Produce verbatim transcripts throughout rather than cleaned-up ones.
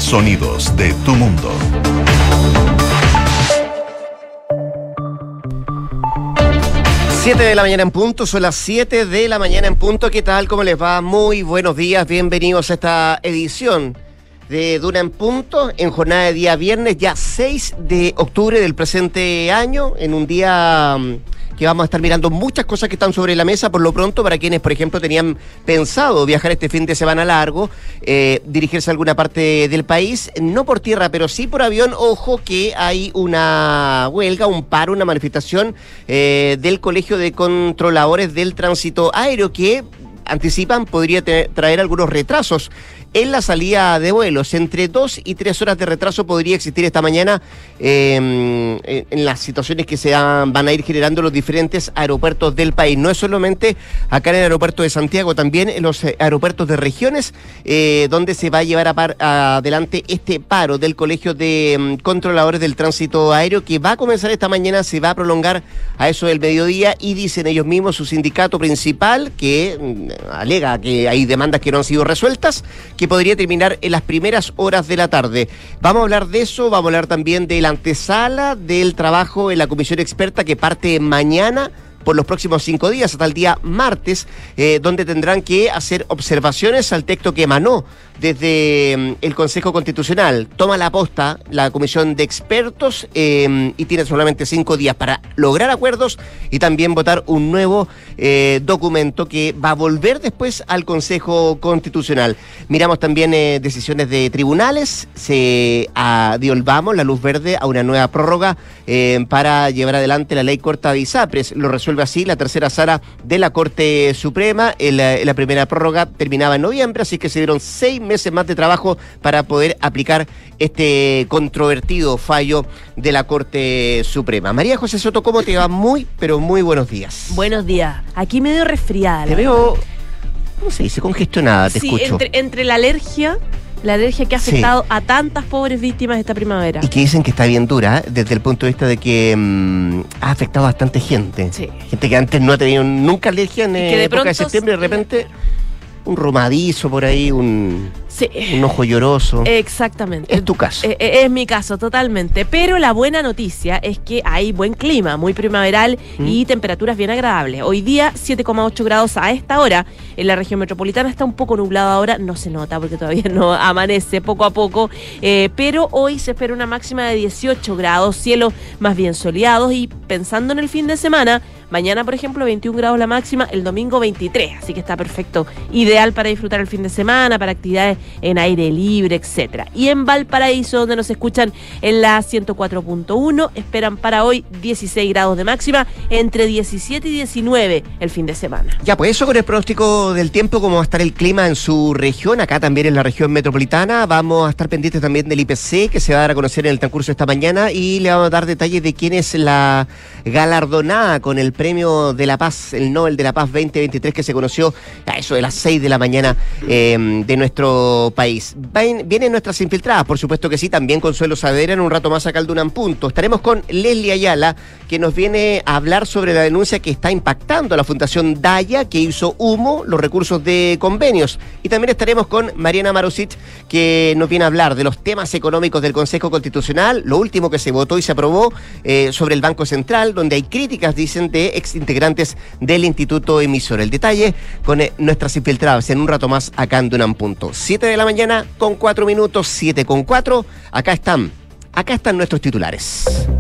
Sonidos de tu mundo. siete de la mañana en punto, son las siete de la mañana en punto. ¿Qué tal? ¿Cómo les va? Muy buenos días, bienvenidos a esta edición de Duna en Punto, en jornada de día viernes, ya seis de octubre del presente año, en un día que vamos a estar mirando muchas cosas que están sobre la mesa. Por lo pronto, para quienes, por ejemplo, tenían pensado viajar este fin de semana largo, eh, dirigirse a alguna parte del país, no por tierra, pero sí por avión. Ojo que hay una huelga, un paro, una manifestación eh, del Colegio de Controladores del Tránsito Aéreo que anticipan podría te- traer algunos retrasos en la salida de vuelos. Entre dos y tres horas de retraso podría existir esta mañana eh, en las situaciones que se han, van a ir generando los diferentes aeropuertos del país. No es solamente acá en el aeropuerto de Santiago, también en los aeropuertos de regiones, eh, donde se va a llevar a par, a adelante este paro del Colegio de um, Controladores del Tránsito Aéreo, que va a comenzar esta mañana, se va a prolongar a eso del mediodía, y dicen ellos mismos, su sindicato principal, que um, alega que hay demandas que no han sido resueltas, que podría terminar en las primeras horas de la tarde. Vamos a hablar de eso, vamos a hablar también de la antesala del trabajo en la comisión experta que parte mañana por los próximos cinco días, hasta el día martes, eh, donde tendrán que hacer observaciones al texto que emanó desde mm, el Consejo Constitucional. Toma la posta la comisión de expertos eh, y tiene solamente cinco días para lograr acuerdos y también votar un nuevo eh, documento que va a volver después al Consejo Constitucional. Miramos también eh, decisiones de tribunales, se ah, dio el vamos, la luz verde a una nueva prórroga eh, para llevar adelante la ley corta de ISAPRES. Lo resuelve así la tercera sala de la Corte Suprema. En la, en la primera prórroga terminaba en noviembre, así que se dieron seis meses más de trabajo para poder aplicar este controvertido fallo de la Corte Suprema. María José Soto, ¿cómo te va? Muy, pero muy buenos días. Buenos días. Aquí medio resfriada. Te veo, ¿cómo se dice? Congestionada, te sí, escucho. Entre, entre la alergia, la alergia que ha afectado Sí. a tantas pobres víctimas esta primavera. Y que dicen que está bien dura, ¿eh? Desde el punto de vista de que mmm, ha afectado a bastante gente. Sí. Gente que antes no ha tenido nunca alergia en Y que de época de pronto septiembre, de repente un romadizo por ahí, un, Sí. un ojo lloroso. Exactamente. Es tu caso. Eh, eh, es mi caso, totalmente. Pero la buena noticia es que hay buen clima, muy primaveral ¿Mm? y temperaturas bien agradables. Hoy día, siete coma ocho grados a esta hora. En la región metropolitana está un poco nublado ahora, no se nota porque todavía no amanece poco a poco. Eh, pero hoy se espera una máxima de dieciocho grados, cielos más bien soleados. Y pensando en el fin de semana, mañana, por ejemplo, veintiún grados la máxima, el domingo veintitrés. Así que está perfecto. Ideal para disfrutar el fin de semana, para actividades en aire libre, etcétera. Y en Valparaíso, donde nos escuchan en la ciento cuatro punto uno, esperan para hoy dieciséis grados de máxima, entre diecisiete y diecinueve el fin de semana. Ya, pues eso con el pronóstico del tiempo, cómo va a estar el clima en su región, acá también en la región metropolitana. Vamos a estar pendientes también del I P C, que se va a dar a conocer en el transcurso de esta mañana, y le vamos a dar detalles de quién es la galardonada con el Premio de la Paz, el Nobel de la Paz veinte veintitrés, que se conoció a eso de las seis de la mañana eh, de nuestro país. Vienen nuestras infiltradas, por supuesto que sí, también Consuelo Saavedra en un rato más acá al Duna en Punto. Estaremos con Leslie Ayala, que nos viene a hablar sobre la denuncia que está impactando a la Fundación Daya, que hizo humo los recursos de convenios. Y también estaremos con Mariana Marusic, que nos viene a hablar de los temas económicos del Consejo Constitucional, lo último que se votó y se aprobó eh, sobre el Banco Central, donde hay críticas, dicen, de exintegrantes del Instituto Emisor. El detalle con eh, nuestras infiltradas en un rato más acá en Duna en Punto. siete de la mañana con cuatro minutos, siete con cuatro. Acá están, acá están nuestros titulares.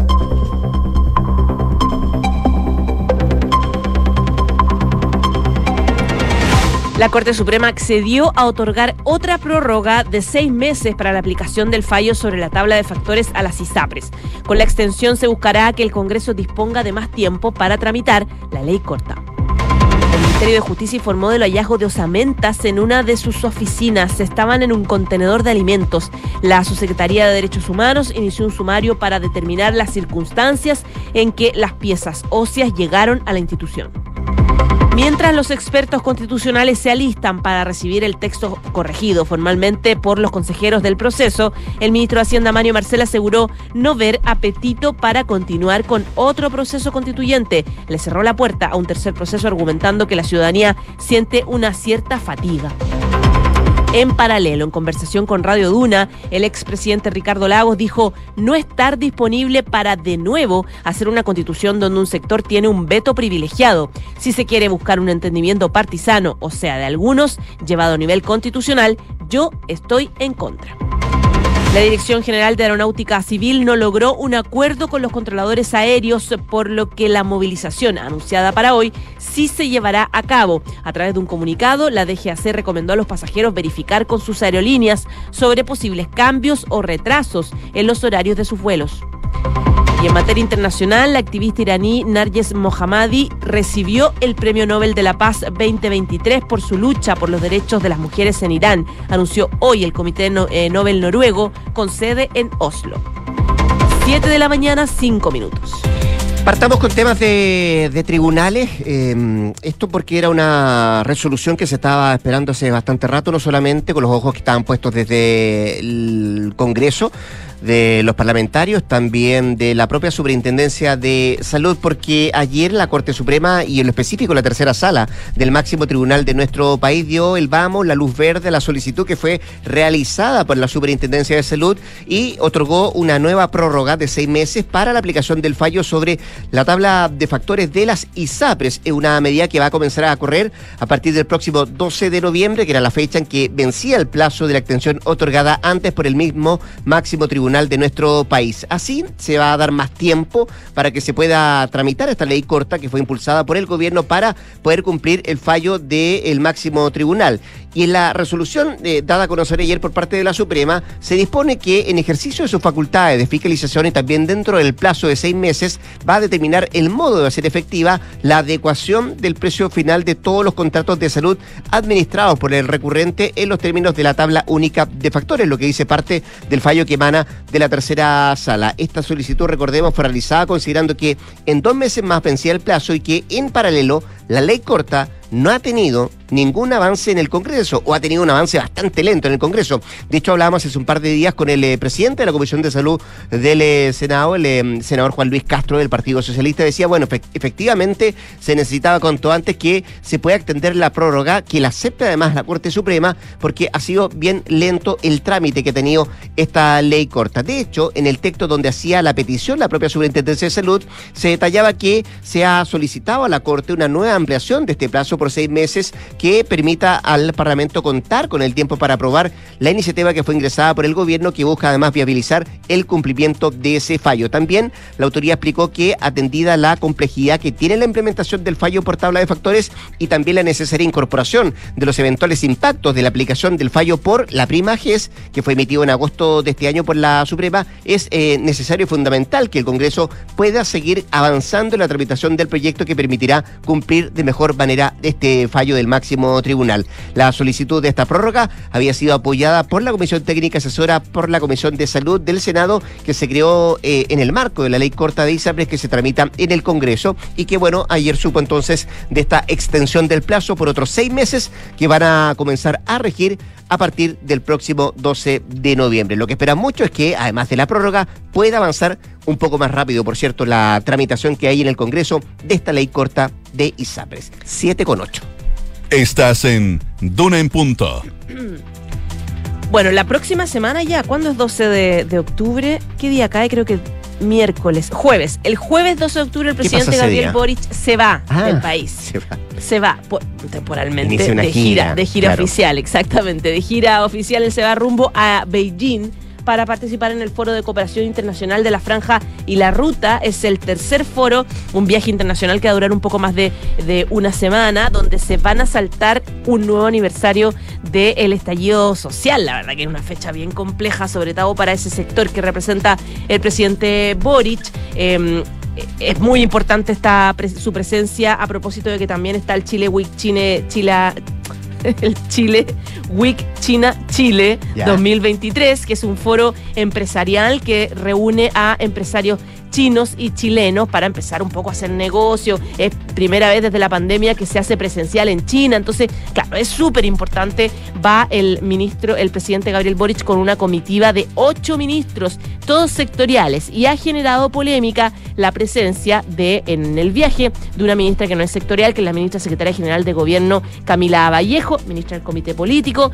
La Corte Suprema accedió a otorgar otra prórroga de seis meses para la aplicación del fallo sobre la tabla de factores a las ISAPRES. Con la extensión se buscará que el Congreso disponga de más tiempo para tramitar la ley corta. El Ministerio de Justicia informó de los hallazgos de osamentas en una de sus oficinas. Estaban en un contenedor de alimentos. La Subsecretaría de Derechos Humanos inició un sumario para determinar las circunstancias en que las piezas óseas llegaron a la institución. Mientras los expertos constitucionales se alistan para recibir el texto corregido formalmente por los consejeros del proceso, el ministro de Hacienda, Mario Marcel, aseguró no ver apetito para continuar con otro proceso constituyente. Le cerró la puerta a un tercer proceso, argumentando que la ciudadanía siente una cierta fatiga. En paralelo, en conversación con Radio Duna, el expresidente Ricardo Lagos dijo no estar disponible para de nuevo hacer una constitución donde un sector tiene un veto privilegiado. Si se quiere buscar un entendimiento partisano, o sea, de algunos, llevado a nivel constitucional, yo estoy en contra. La Dirección General de Aeronáutica Civil no logró un acuerdo con los controladores aéreos, por lo que la movilización anunciada para hoy sí se llevará a cabo. A través de un comunicado, la D G A C recomendó a los pasajeros verificar con sus aerolíneas sobre posibles cambios o retrasos en los horarios de sus vuelos. Y en materia internacional, la activista iraní Narges Mohammadi recibió el Premio Nobel de la Paz veinte veintitrés por su lucha por los derechos de las mujeres en Irán, anunció hoy el Comité no, eh, Nobel noruego con sede en Oslo. siete de la mañana, cinco minutos. Partamos con temas de, de tribunales, eh, esto porque era una resolución que se estaba esperando hace bastante rato, no solamente con los ojos que estaban puestos desde el Congreso, de los parlamentarios, también de la propia Superintendencia de Salud, porque ayer la Corte Suprema y en lo específico la tercera sala del máximo tribunal de nuestro país dio el vamos, la luz verde a la solicitud que fue realizada por la Superintendencia de Salud y otorgó una nueva prórroga de seis meses para la aplicación del fallo sobre la tabla de factores de las ISAPRES. Es una medida que va a comenzar a correr a partir del próximo doce de noviembre, que era la fecha en que vencía el plazo de la extensión otorgada antes por el mismo máximo tribunal de nuestro país. Así se va a dar más tiempo para que se pueda tramitar esta ley corta que fue impulsada por el gobierno para poder cumplir el fallo del máximo tribunal. Y en la resolución eh, dada a conocer ayer por parte de la Suprema, se dispone que en ejercicio de sus facultades de fiscalización y también dentro del plazo de seis meses va a determinar el modo de hacer efectiva la adecuación del precio final de todos los contratos de salud administrados por el recurrente en los términos de la tabla única de factores, lo que dice parte del fallo que emana de la tercera sala. Esta solicitud, recordemos, fue realizada considerando que en dos meses más vencía el plazo y que en paralelo la ley corta no ha tenido ningún avance en el Congreso, o ha tenido un avance bastante lento en el Congreso. De hecho, hablábamos hace un par de días con el eh, presidente de la Comisión de Salud del eh, Senado, el eh, senador Juan Luis Castro del Partido Socialista. Decía, bueno, fe- efectivamente se necesitaba cuanto antes que se pueda extender la prórroga, que la acepte además la Corte Suprema, porque ha sido bien lento el trámite que ha tenido esta ley corta. De hecho, en el texto donde hacía la petición la propia Superintendencia de Salud, se detallaba que se ha solicitado a la Corte una nueva ampliación de este plazo por seis meses que permita al Parlamento contar con el tiempo para aprobar la iniciativa que fue ingresada por el gobierno, que busca además viabilizar el cumplimiento de ese fallo. También la autoridad explicó que, atendida la complejidad que tiene la implementación del fallo por tabla de factores y también la necesaria incorporación de los eventuales impactos de la aplicación del fallo por la prima G E S, que fue emitido en agosto de este año por la Suprema, es eh, necesario y fundamental que el Congreso pueda seguir avanzando en la tramitación del proyecto que permitirá cumplir de mejor manera este fallo del máximo tribunal. La solicitud de esta prórroga había sido apoyada por la Comisión Técnica Asesora por la Comisión de Salud del Senado, que se creó eh, en el marco de la ley corta de ISAPRES que se tramita en el Congreso, y que, bueno, ayer supo entonces de esta extensión del plazo por otros seis meses que van a comenzar a regir a partir del próximo doce de noviembre. Lo que esperan mucho es que, además de la prórroga, pueda avanzar un poco más rápido, por cierto, la tramitación que hay en el Congreso de esta ley corta de ISAPRES. siete con ocho. Estás en Duna en Punto. Bueno, la próxima semana ya, ¿cuándo es doce de octubre? ¿Qué día cae? Creo que miércoles, jueves. El jueves doce de octubre el presidente Gabriel Boric se va ah, del país. Se va. Se va por, temporalmente Inicia una de gira, gira, de gira claro. oficial, exactamente. De gira oficial él se va rumbo a Beijing para participar en el Foro de Cooperación Internacional de la Franja y la Ruta. Es el tercer foro, un viaje internacional que va a durar un poco más de, de una semana, donde se van a saltar un nuevo aniversario del estallido social. La verdad que es una fecha bien compleja, sobre todo para ese sector que representa el presidente Boric. Eh, es muy importante esta su presencia, a propósito de que también está el Chile Week Chile, Chile el Chile Week China Chile yeah. dos mil veintitrés, que es un foro empresarial que reúne a empresarios chinos y chilenos para empezar un poco a hacer negocio. Es primera vez desde la pandemia que se hace presencial en China, entonces, claro, es súper importante. Va el ministro, el presidente Gabriel Boric con una comitiva de ocho ministros, todos sectoriales, y ha generado polémica la presencia de, en el viaje, de una ministra que no es sectorial, que es la ministra secretaria general de Gobierno, Camila Vallejo, ministra del Comité Político. Hay varios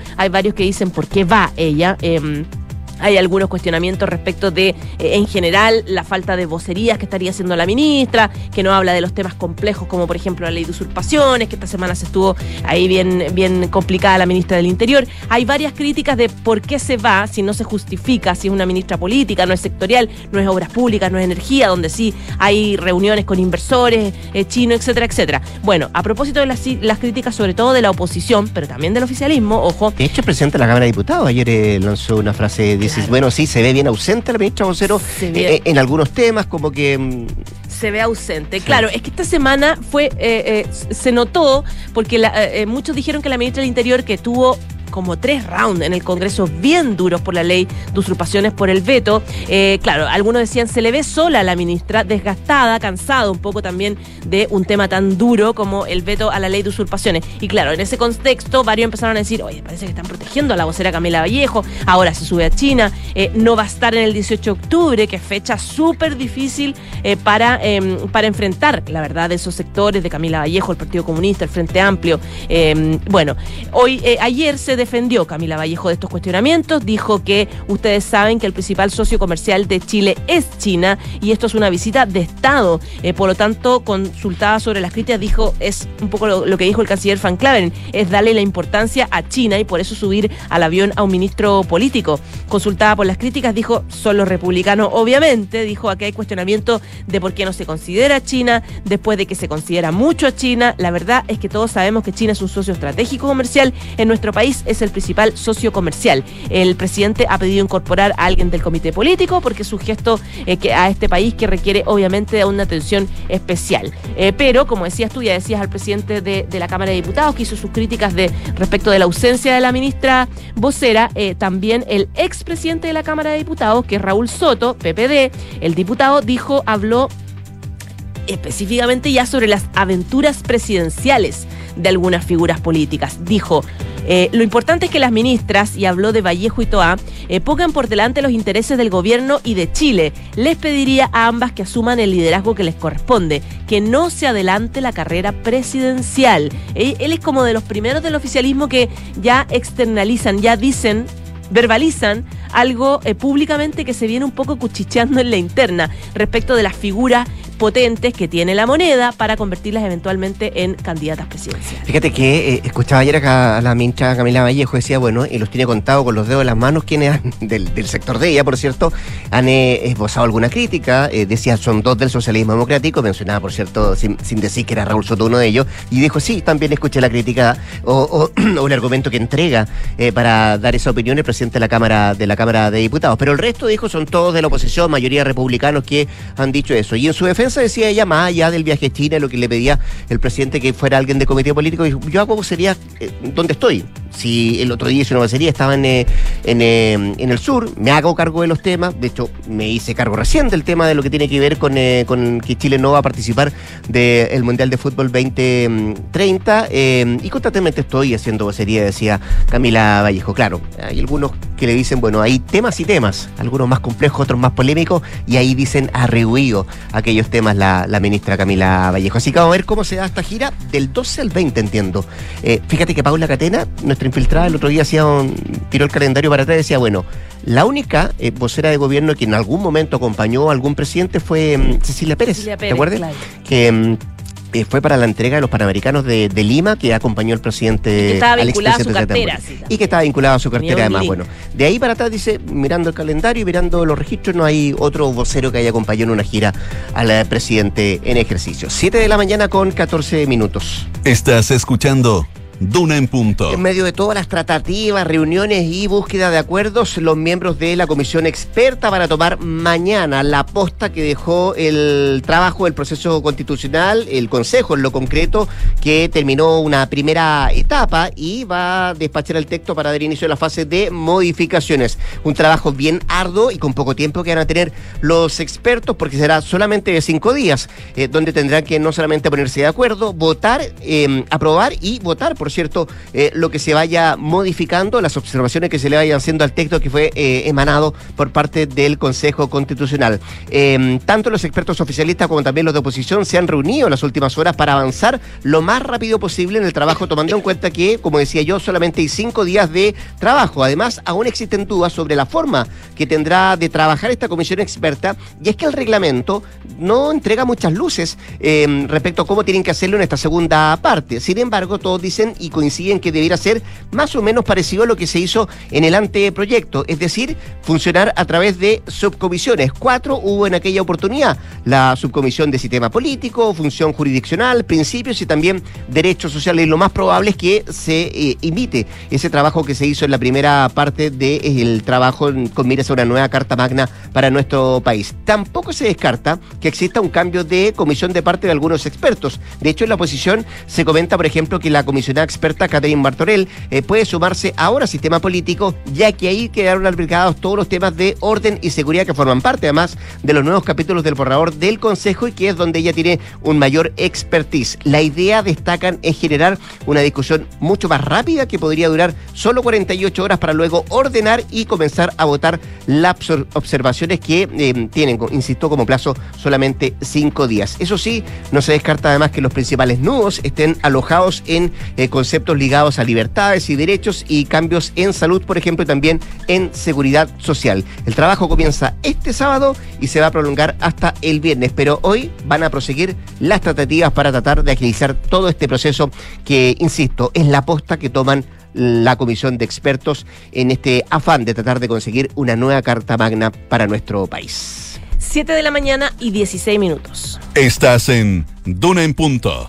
varios que dicen por qué va ella. Eh, Hay algunos cuestionamientos respecto de, eh, en general, la falta de vocerías que estaría haciendo la ministra, que no habla de los temas complejos como, por ejemplo, la ley de usurpaciones, que esta semana se estuvo ahí bien, bien complicada la ministra del Interior. Hay varias críticas de por qué se va, si no se justifica, si es una ministra política, no es sectorial, no es obras públicas, no es energía, donde sí hay reuniones con inversores eh, chinos, etcétera, etcétera. Bueno, a propósito de las, las críticas, sobre todo de la oposición, pero también del oficialismo, ojo. De hecho, el presidente de la Cámara de Diputados ayer eh, lanzó una frase de Claro. Bueno, sí, se ve bien ausente la ministra vocero eh, en algunos temas, como que... Mm, se ve ausente. Sí. Claro, es que esta semana fue eh, eh, se notó, porque la, eh, muchos dijeron que la ministra del Interior, que tuvo como tres rounds en el Congreso bien duros por la ley de usurpaciones, por el veto. Eh, claro, algunos decían, se le ve sola a la ministra, desgastada, cansada un poco también de un tema tan duro como el veto a la ley de usurpaciones. Y claro, en ese contexto, varios empezaron a decir, oye, parece que están protegiendo a la vocera Camila Vallejo, ahora se sube a China, eh, no va a estar en el dieciocho de octubre, que es fecha súper difícil eh, para, eh, para enfrentar, la verdad, de esos sectores de Camila Vallejo, el Partido Comunista, el Frente Amplio. Eh, bueno, hoy, eh, ayer se defendió Camila Vallejo de estos cuestionamientos, dijo que ustedes saben que el principal socio comercial de Chile es China y esto es una visita de Estado, eh, por lo tanto, consultada sobre las críticas, dijo, es un poco lo, lo que dijo el canciller Van Claveren, es darle la importancia a China y por eso subir al avión a un ministro político. Consultada por las críticas, dijo, son los republicanos, obviamente, dijo, aquí hay cuestionamiento de por qué no se considera a China, después de que se considera mucho a China, la verdad es que todos sabemos que China es un socio estratégico comercial en nuestro país, es el principal socio comercial. El presidente ha pedido incorporar a alguien del comité político porque es un gesto eh, que a este país que requiere obviamente de una atención especial. Eh, pero, como decías tú, ya decías al presidente de, de la Cámara de Diputados que hizo sus críticas de respecto de la ausencia de la ministra vocera, eh, también el expresidente de la Cámara de Diputados, que es Raúl Soto, P P D, el diputado dijo, habló específicamente ya sobre las aventuras presidenciales de algunas figuras políticas. Dijo, eh, lo importante es que las ministras, y habló de Vallejo y Toá, eh, pongan por delante los intereses del gobierno y de Chile. Les pediría a ambas que asuman el liderazgo que les corresponde, que no se adelante la carrera presidencial. Él, él es como de los primeros del oficialismo que ya externalizan, ya dicen, verbalizan algo eh, públicamente que se viene un poco cuchicheando en la interna respecto de las figuras potentes que tiene la moneda para convertirlas eventualmente en candidatas presidenciales. Fíjate que eh, escuchaba ayer acá a la ministra Camila Vallejo, decía, bueno, y los tiene contado con los dedos de las manos quienes han, del, del sector de ella, por cierto, han eh, esbozado alguna crítica, eh, decía, son dos del socialismo democrático, mencionaba, por cierto, sin, sin decir que era Raúl Soto uno de ellos, y dijo, sí, también escuché la crítica o, o, o el argumento que entrega eh, para dar esa opinión el presidente de la Cámara de la Cámara de Diputados, pero el resto, dijo, son todos de la oposición, mayoría republicanos que han dicho eso, y en su defensa decía ella, más allá del viaje a China, lo que le pedía el presidente que fuera alguien de comité político, dijo, yo hago sería eh, donde estoy. Si el otro día hice una vocería, estaba en, eh, en, eh, en el sur, me hago cargo de los temas, de hecho me hice cargo recién del tema de lo que tiene que ver con, eh, con que Chile no va a participar del Mundial de Fútbol veinte treinta, eh, y constantemente estoy haciendo vocería, decía Camila Vallejo. Claro, hay algunos que le dicen, bueno, hay temas y temas, algunos más complejos, otros más polémicos, y ahí dicen arrehuío aquellos temas la, la ministra Camila Vallejo. Así que vamos a ver cómo se da esta gira del doce al veinte, entiendo. Eh, fíjate que Paula Catena, nuestra infiltrada, el otro día hacía un, tiró el calendario para atrás y decía, bueno, la única eh, vocera de gobierno que en algún momento acompañó a algún presidente fue um, Cecilia Pérez, Cecilia Pérez, ¿te acuerdas? Claro. Que um, eh, fue para la entrega de los Panamericanos de, de Lima, que acompañó al presidente, que estaba al vinculada a su cartera, sí, y que estaba vinculado a su cartera además. Bueno, de ahí para atrás dice, mirando el calendario y mirando los registros, no hay otro vocero que haya acompañado en una gira al presidente en ejercicio. siete de la mañana con catorce minutos. Estás escuchando Duna en Punto. En medio de todas las tratativas, reuniones y búsqueda de acuerdos, los miembros de la comisión experta van a tomar mañana la posta que dejó el trabajo del proceso constitucional, el Consejo en lo concreto, que terminó una primera etapa y va a despachar el texto para dar inicio a la fase de modificaciones. Un trabajo bien arduo y con poco tiempo que van a tener los expertos, porque será solamente de cinco días, eh, donde tendrán que no solamente ponerse de acuerdo, votar, eh, aprobar y votar, por cierto, eh, lo que se vaya modificando, las observaciones que se le vayan haciendo al texto que fue eh, emanado por parte del Consejo Constitucional. Eh, tanto los expertos oficialistas como también los de oposición se han reunido en las últimas horas para avanzar lo más rápido posible en el trabajo, tomando en cuenta que, como decía yo, solamente hay cinco días de trabajo. Además, aún existen dudas sobre la forma que tendrá de trabajar esta comisión experta, y es que el reglamento no entrega muchas luces eh, respecto a cómo tienen que hacerlo en esta segunda parte. Sin embargo, todos dicen y coinciden que debiera ser más o menos parecido a lo que se hizo en el anteproyecto, es decir, funcionar a través de subcomisiones. Cuatro hubo en aquella oportunidad: la subcomisión de sistema político, función jurisdiccional, principios y también derechos sociales. Lo más probable es que se eh, imite ese trabajo que se hizo en la primera parte del trabajo con miras a una nueva Carta Magna para nuestro país. Tampoco se descarta que exista un cambio de comisión de parte de algunos expertos. De hecho, en la oposición se comenta, por ejemplo, que la comisionada experta Catherine Martorell eh, puede sumarse ahora al sistema político, ya que ahí quedaron albergados todos los temas de orden y seguridad que forman parte, además, de los nuevos capítulos del borrador del Consejo, y que es donde ella tiene un mayor expertise. La idea, destacan, es generar una discusión mucho más rápida que podría durar solo cuarenta y ocho horas para luego ordenar y comenzar a votar las observaciones que eh, tienen, insisto, como plazo solamente cinco días. Eso sí, no se descarta además que los principales nudos estén alojados en eh, conceptos ligados a libertades y derechos y cambios en salud, por ejemplo, y también en seguridad social. El trabajo comienza este sábado y se va a prolongar hasta el viernes, pero hoy van a proseguir las tratativas para tratar de agilizar todo este proceso que, insisto, es la posta que toman la comisión de expertos en este afán de tratar de conseguir una nueva Carta Magna para nuestro país. siete de la mañana y dieciséis minutos. Estás en Duna en Punto.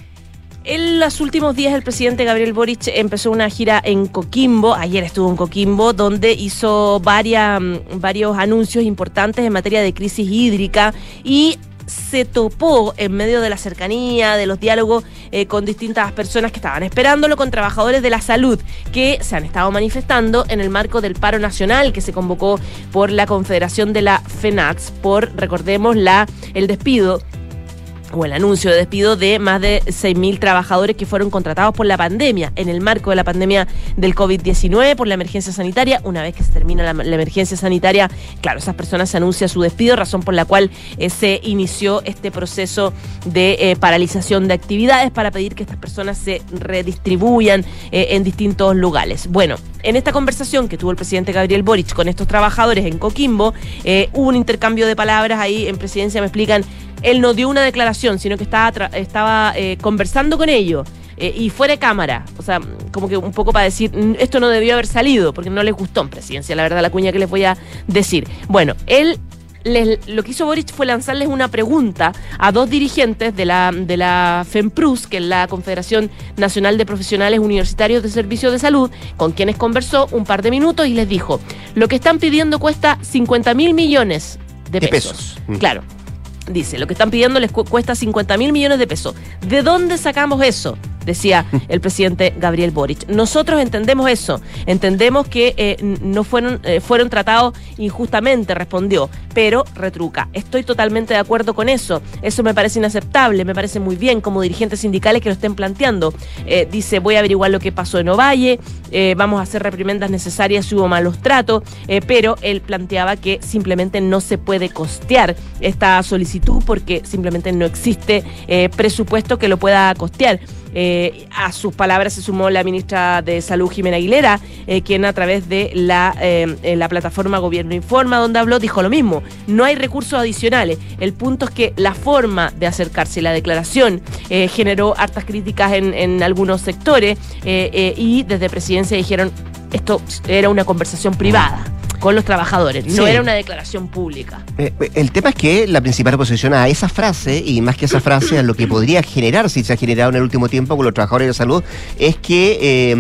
En los últimos días el presidente Gabriel Boric empezó una gira en Coquimbo. Ayer estuvo en Coquimbo, donde hizo varias, varios anuncios importantes en materia de crisis hídrica y se topó en medio de la cercanía, de los diálogos eh, con distintas personas que estaban esperándolo, con trabajadores de la salud que se han estado manifestando en el marco del paro nacional que se convocó por la Confederación de la FENATS por, recordemos, la el despido o el anuncio de despido de más de seis mil trabajadores que fueron contratados por la pandemia, en el marco de la pandemia del covid diecinueve, por la emergencia sanitaria. Una vez que se termina la, la emergencia sanitaria, claro, esas personas se anuncia su despido, razón por la cual eh, se inició este proceso de eh, paralización de actividades para pedir que estas personas se redistribuyan eh, en distintos lugares. Bueno, en esta conversación que tuvo el presidente Gabriel Boric con estos trabajadores en Coquimbo, eh, hubo un intercambio de palabras ahí en presidencia, me explican. Él no dio una declaración, sino que estaba, tra- estaba eh, conversando con ellos eh, y fuera de cámara. O sea, como que un poco para decir, esto no debió haber salido, porque no les gustó en presidencia, la verdad, la cuña que les voy a decir. Bueno, él, les, lo que hizo Boric fue lanzarles una pregunta a dos dirigentes de la, de la FEMPRUS, que es la Confederación Nacional de Profesionales Universitarios de Servicios de Salud, con quienes conversó un par de minutos y les dijo, lo que están pidiendo cuesta cincuenta mil millones de pesos. De pesos. Mm. Claro. Dice, lo que están pidiendo les cu- cuesta cincuenta mil millones de pesos. ¿De dónde sacamos eso? Decía el presidente Gabriel Boric. Nosotros entendemos eso, entendemos que eh, no fueron, eh, fueron tratados injustamente, respondió, pero retruca. Estoy totalmente de acuerdo con eso, eso me parece inaceptable, me parece muy bien como dirigentes sindicales que lo estén planteando. Eh, dice, voy a averiguar lo que pasó en Ovalle, eh, vamos a hacer reprimendas necesarias si hubo malos tratos, eh, pero él planteaba que simplemente no se puede costear esta solicitud porque simplemente no existe eh, presupuesto que lo pueda costear. Eh, a sus palabras se sumó la ministra de Salud, Jimena Aguilera, eh, quien a través de la, eh, la plataforma Gobierno Informa, donde habló, dijo lo mismo. No hay recursos adicionales. El punto es que la forma de acercarse, la declaración, eh, generó hartas críticas en, en algunos sectores eh, eh, y desde Presidencia dijeron esto era una conversación privada con los trabajadores, no sí. era una declaración pública. Eh, el tema es que la principal oposición a esa frase, y más que esa frase, a lo que podría generar, si se ha generado en el último tiempo con los trabajadores de salud, es que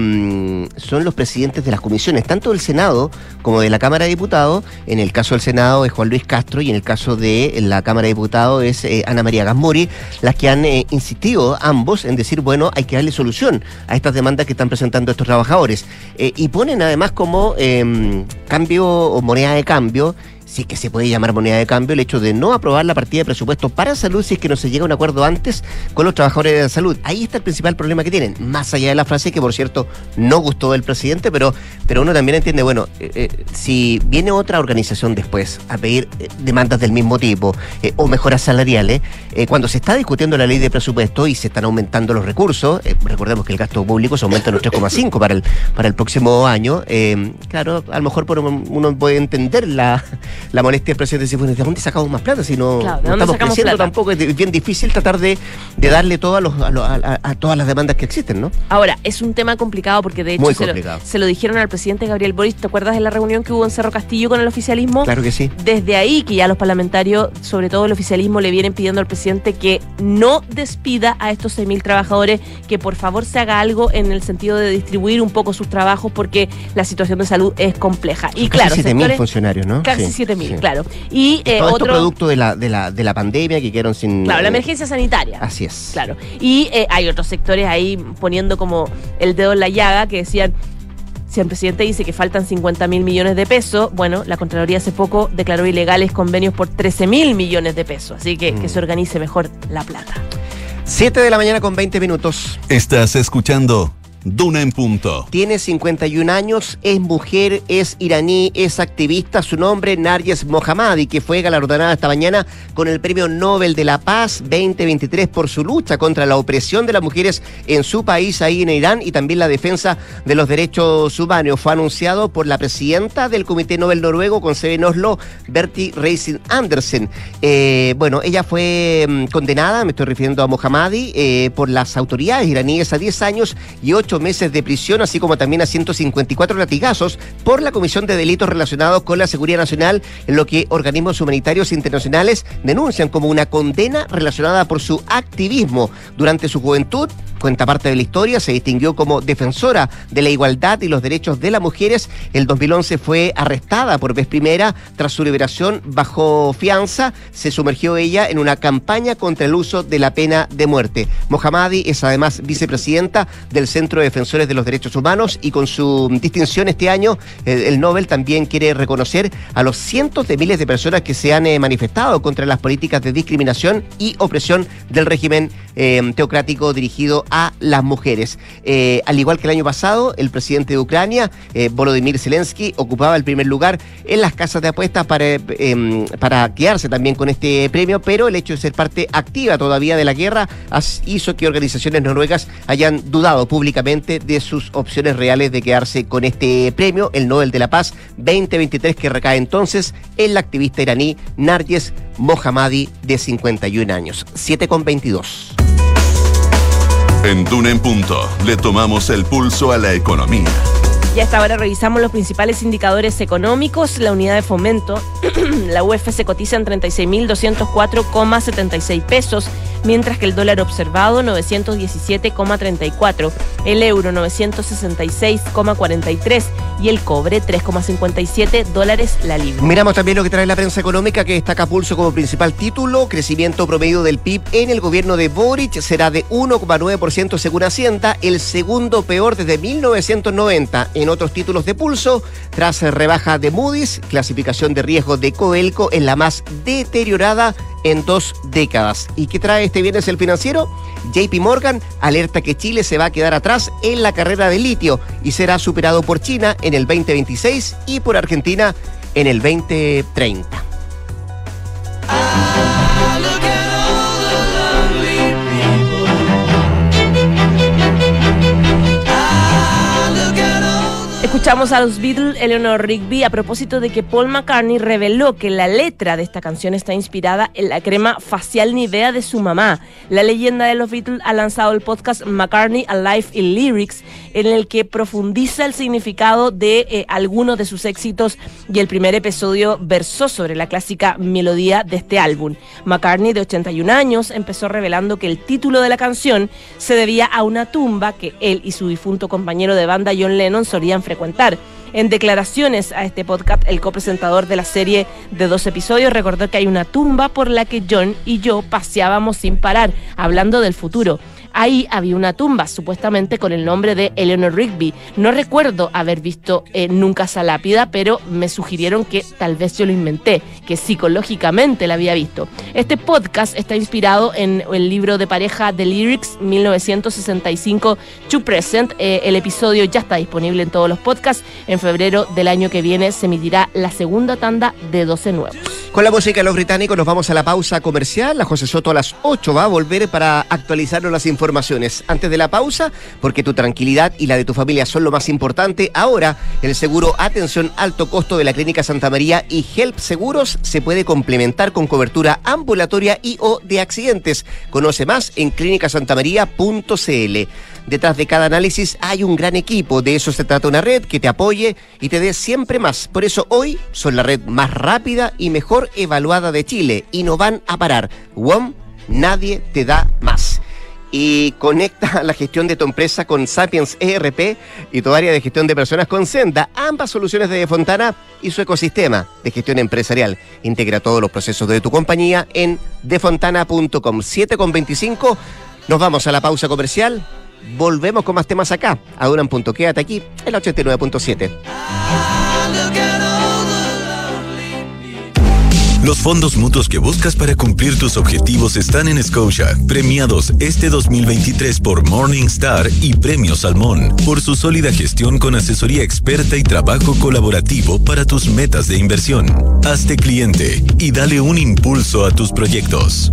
eh, son los presidentes de las comisiones, tanto del Senado como de la Cámara de Diputados. En el caso del Senado es Juan Luis Castro y en el caso de la Cámara de Diputados es eh, Ana María Gasmuri, las que han eh, insistido ambos en decir, bueno, hay que darle solución a estas demandas que están presentando estos trabajadores. Eh, y ponen además como eh, cambio o moneda de cambio si es que se puede llamar moneda de cambio, el hecho de no aprobar la partida de presupuesto para salud si es que no se llega a un acuerdo antes con los trabajadores de la salud. Ahí está el principal problema que tienen, más allá de la frase que, por cierto, no gustó del presidente, pero, pero uno también entiende, bueno, eh, eh, si viene otra organización después a pedir eh, demandas del mismo tipo eh, o mejoras salariales, eh, cuando se está discutiendo la ley de presupuesto y se están aumentando los recursos, eh, recordemos que el gasto público se aumenta en un tres coma cinco para el, para el próximo año, eh, claro, a lo mejor por un, uno puede entender la, la molestia del presidente, decir, bueno, ¿de dónde sacamos más plata? Si no, claro, no estamos creciendo plata? Tampoco, es bien difícil tratar de, de darle todo a, los, a, los, a, a todas las demandas que existen, ¿no? Ahora, es un tema complicado porque de hecho se lo, se lo dijeron al presidente Gabriel Boric. ¿Te acuerdas de la reunión que hubo en Cerro Castillo con el oficialismo? Claro que sí. Desde ahí que ya los parlamentarios, sobre todo el oficialismo, le vienen pidiendo al presidente que no despida a estos seis mil trabajadores, que por favor se haga algo en el sentido de distribuir un poco sus trabajos porque la situación de salud es compleja. Y claro, casi siete mil funcionarios, ¿no? Casi sí, siete mil, sí. claro. Y eh, todo otro esto producto de la, de la de la pandemia que quedaron sin... Claro, la eh, emergencia sanitaria. Así es. Claro. Y eh, hay otros sectores ahí poniendo como el dedo en la llaga que decían, si el presidente dice que faltan cincuenta mil millones de pesos, bueno, la Contraloría hace poco declaró ilegales convenios por trece mil millones de pesos. Así que mm. que se organice mejor la plata. siete de la mañana con veinte minutos. Estás escuchando Duna en Punto. Tiene cincuenta y un años, es mujer, es iraní, es activista. Su nombre, Narges Mohammadi, que fue galardonada esta mañana con el Premio Nobel de la Paz veinte veintitrés por su lucha contra la opresión de las mujeres en su país, ahí en Irán, y también la defensa de los derechos humanos. Fue anunciado por la presidenta del Comité Nobel noruego con sede en Oslo, Berti Reising Andersen. Eh, bueno, ella fue mmm, condenada, me estoy refiriendo a Mohammadi, eh, por las autoridades iraníes a diez años y ocho meses de prisión, así como también a ciento cincuenta y cuatro latigazos por la comisión de delitos relacionados con la seguridad nacional, en lo que organismos humanitarios internacionales denuncian como una condena relacionada por su activismo. Durante su juventud, cuenta parte de la historia, se distinguió como defensora de la igualdad y los derechos de las mujeres. El dos mil once fue arrestada por vez primera. Tras su liberación bajo fianza, se sumergió ella en una campaña contra el uso de la pena de muerte. Mohammadi es además vicepresidenta del Centro de Defensores de los Derechos Humanos, y con su distinción este año, eh, el Nobel también quiere reconocer a los cientos de miles de personas que se han eh, manifestado contra las políticas de discriminación y opresión del régimen eh, teocrático dirigido a las mujeres. Eh, al igual que el año pasado, el presidente de Ucrania, eh, Volodymyr Zelensky, ocupaba el primer lugar en las casas de apuestas para, eh, para quedarse también con este premio, pero el hecho de ser parte activa todavía de la guerra hizo que organizaciones noruegas hayan dudado públicamente de sus opciones reales de quedarse con este premio, el Nobel de la Paz veinte veintitrés, que recae entonces en la activista iraní Narges Mohammadi, de cincuenta y un años. siete con veintidós. En Duna en Punto le tomamos el pulso a la economía. Y hasta ahora revisamos los principales indicadores económicos. La unidad de fomento, la U F, se cotiza en treinta y seis mil doscientos cuatro coma setenta y seis pesos, mientras que el dólar observado novecientos diecisiete coma treinta y cuatro, el euro novecientos sesenta y seis coma cuarenta y tres y el cobre tres coma cincuenta y siete dólares la libra. Miramos también lo que trae la prensa económica, que destaca Pulso como principal título. Crecimiento promedio del P I B en el gobierno de Boric será de uno coma nueve por ciento según Hacienda, el segundo peor desde mil novecientos noventa. En otros títulos de Pulso, tras rebaja de Moody's, clasificación de riesgo de Codelco es la más deteriorada en dos décadas. ¿Y qué trae este viernes el Financiero? J P Morgan alerta que Chile se va a quedar atrás en la carrera de litio y será superado por China en el veinte veintiséis y por Argentina en el veinte treinta. Escuchamos a los Beatles, Eleanor Rigby, a propósito de que Paul McCartney reveló que la letra de esta canción está inspirada en la crema facial Nivea de su mamá. La leyenda de los Beatles ha lanzado el podcast McCartney Alive in Lyrics, en el que profundiza el significado de eh, algunos de sus éxitos, y el primer episodio versó sobre la clásica melodía de este álbum. McCartney, de ochenta y un años, empezó revelando que el título de la canción se debía a una tumba que él y su difunto compañero de banda John Lennon solían frecuentar. En declaraciones a este podcast, el copresentador de la serie de dos episodios recordó que hay una tumba por la que John y yo paseábamos sin parar, hablando del futuro. Ahí había una tumba, supuestamente con el nombre de Eleanor Rigby. No recuerdo haber visto eh, nunca esa lápida, pero me sugirieron que tal vez yo lo inventé, que psicológicamente la había visto. Este podcast está inspirado en el libro de pareja The Lyrics, mil novecientos sesenta y cinco to Present. Eh, el episodio ya está disponible en todos los podcasts. En febrero del año que viene se emitirá la segunda tanda de doce nuevos. Con la música de los británicos nos vamos a la pausa comercial. La José Soto a las ocho va a volver para actualizarnos las informaciones. Antes de la pausa, porque tu tranquilidad y la de tu familia son lo más importante, ahora el seguro Atención Alto Costo de la Clínica Santa María y Help Seguros se puede complementar con cobertura ambulatoria y o de accidentes. Conoce más en clínica santa maría punto c l. Detrás de cada análisis hay un gran equipo. De eso se trata una red que te apoye y te dé siempre más. Por eso hoy son la red más rápida y mejor evaluada de Chile y no van a parar. W O M, nadie te da más. Y conecta la gestión de tu empresa con Sapiens E R P y tu área de gestión de personas con Senda, ambas soluciones de Defontana y su ecosistema de gestión empresarial. Integra todos los procesos de tu compañía en defontana punto com. siete con veinticinco, nos vamos a la pausa comercial. Volvemos con más temas acá, a Duna en Punto. Quédate aquí en la ochenta y nueve punto siete. Los fondos mutuos que buscas para cumplir tus objetivos están en Scotia, premiados este dos mil veintitrés por Morningstar y Premio Salmón, por su sólida gestión con asesoría experta y trabajo colaborativo para tus metas de inversión. Hazte cliente y dale un impulso a tus proyectos.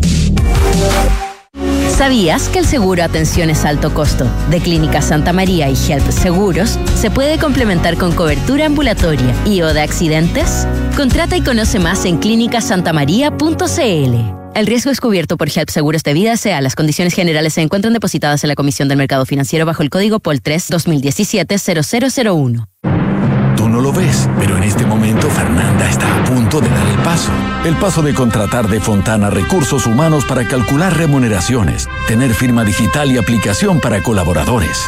¿Sabías que el seguro Atenciones Alto Costo de Clínica Santa María y Help Seguros se puede complementar con cobertura ambulatoria y o de accidentes? Contrata y conoce más en clínica santa maría punto c l. El riesgo es cubierto por Help Seguros de Vida S A. Las condiciones generales se encuentran depositadas en la Comisión del Mercado Financiero bajo el código P O L tres dos mil diecisiete cero cero cero uno. Tú no lo ves, pero en este momento Fernanda está a punto de dar el paso. El paso de contratar Defontana Recursos Humanos para calcular remuneraciones, tener firma digital y aplicación para colaboradores.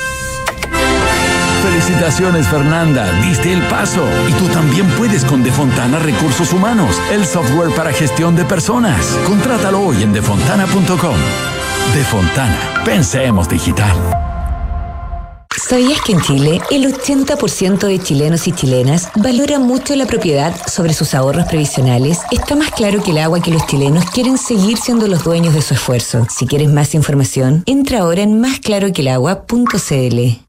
Felicitaciones, Fernanda, diste el paso. Y tú también puedes con Defontana Recursos Humanos, el software para gestión de personas. Contrátalo hoy en defontana punto com. Defontana, pensemos digital. ¿Sabías que en Chile el ochenta por ciento de chilenos y chilenas valoran mucho la propiedad sobre sus ahorros previsionales? Está más claro que el agua que los chilenos quieren seguir siendo los dueños de su esfuerzo. Si quieres más información, entra ahora en más claro que el agua punto c l.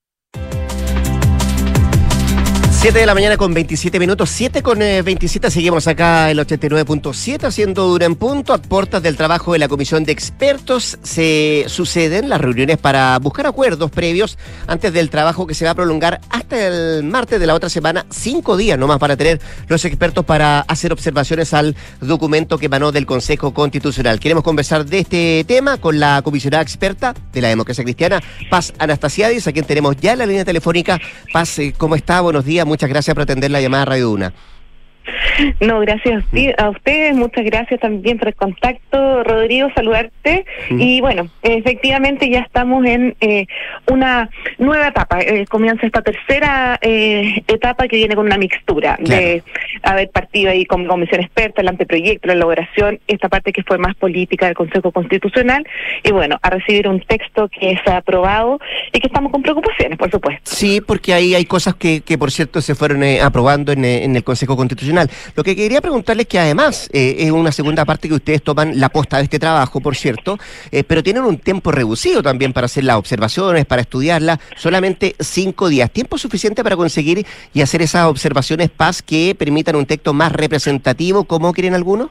siete de la mañana con veintisiete minutos, siete con veintisiete, seguimos acá en el ochenta y nueve punto siete haciendo Duna en Punto. A puertas del trabajo de la Comisión de Expertos se suceden las reuniones para buscar acuerdos previos antes del trabajo que se va a prolongar hasta el martes de la otra semana, cinco días nomás para tener los expertos para hacer observaciones al documento que emanó del Consejo Constitucional. Queremos conversar de este tema con la comisionada experta de la democracia cristiana, Paz Anastasiadis, a quien tenemos ya en la línea telefónica. Paz, ¿cómo está? Buenos días. Muchas gracias por atender la llamada a Radio Duna. No, gracias a ustedes, muchas gracias también por el contacto, Rodrigo, saludarte. Mm. Y bueno, efectivamente ya estamos en eh, una nueva etapa, eh, comienza esta tercera eh, etapa que viene con una mixtura, claro, de haber partido ahí con comisión experta, el anteproyecto, la elaboración, esta parte que fue más política del Consejo Constitucional, y bueno, a recibir un texto que se ha aprobado y que estamos con preocupaciones, por supuesto. Sí, porque ahí hay cosas que, que por cierto, se fueron eh, aprobando en, en el Consejo Constitucional. Lo que quería preguntarles es que además eh, es una segunda parte que ustedes toman la posta de este trabajo, por cierto, eh, pero tienen un tiempo reducido también para hacer las observaciones, para estudiarlas, solamente cinco días. ¿Tiempo suficiente para conseguir y hacer esas observaciones, Paz, que permitan un texto más representativo, como quieren algunos?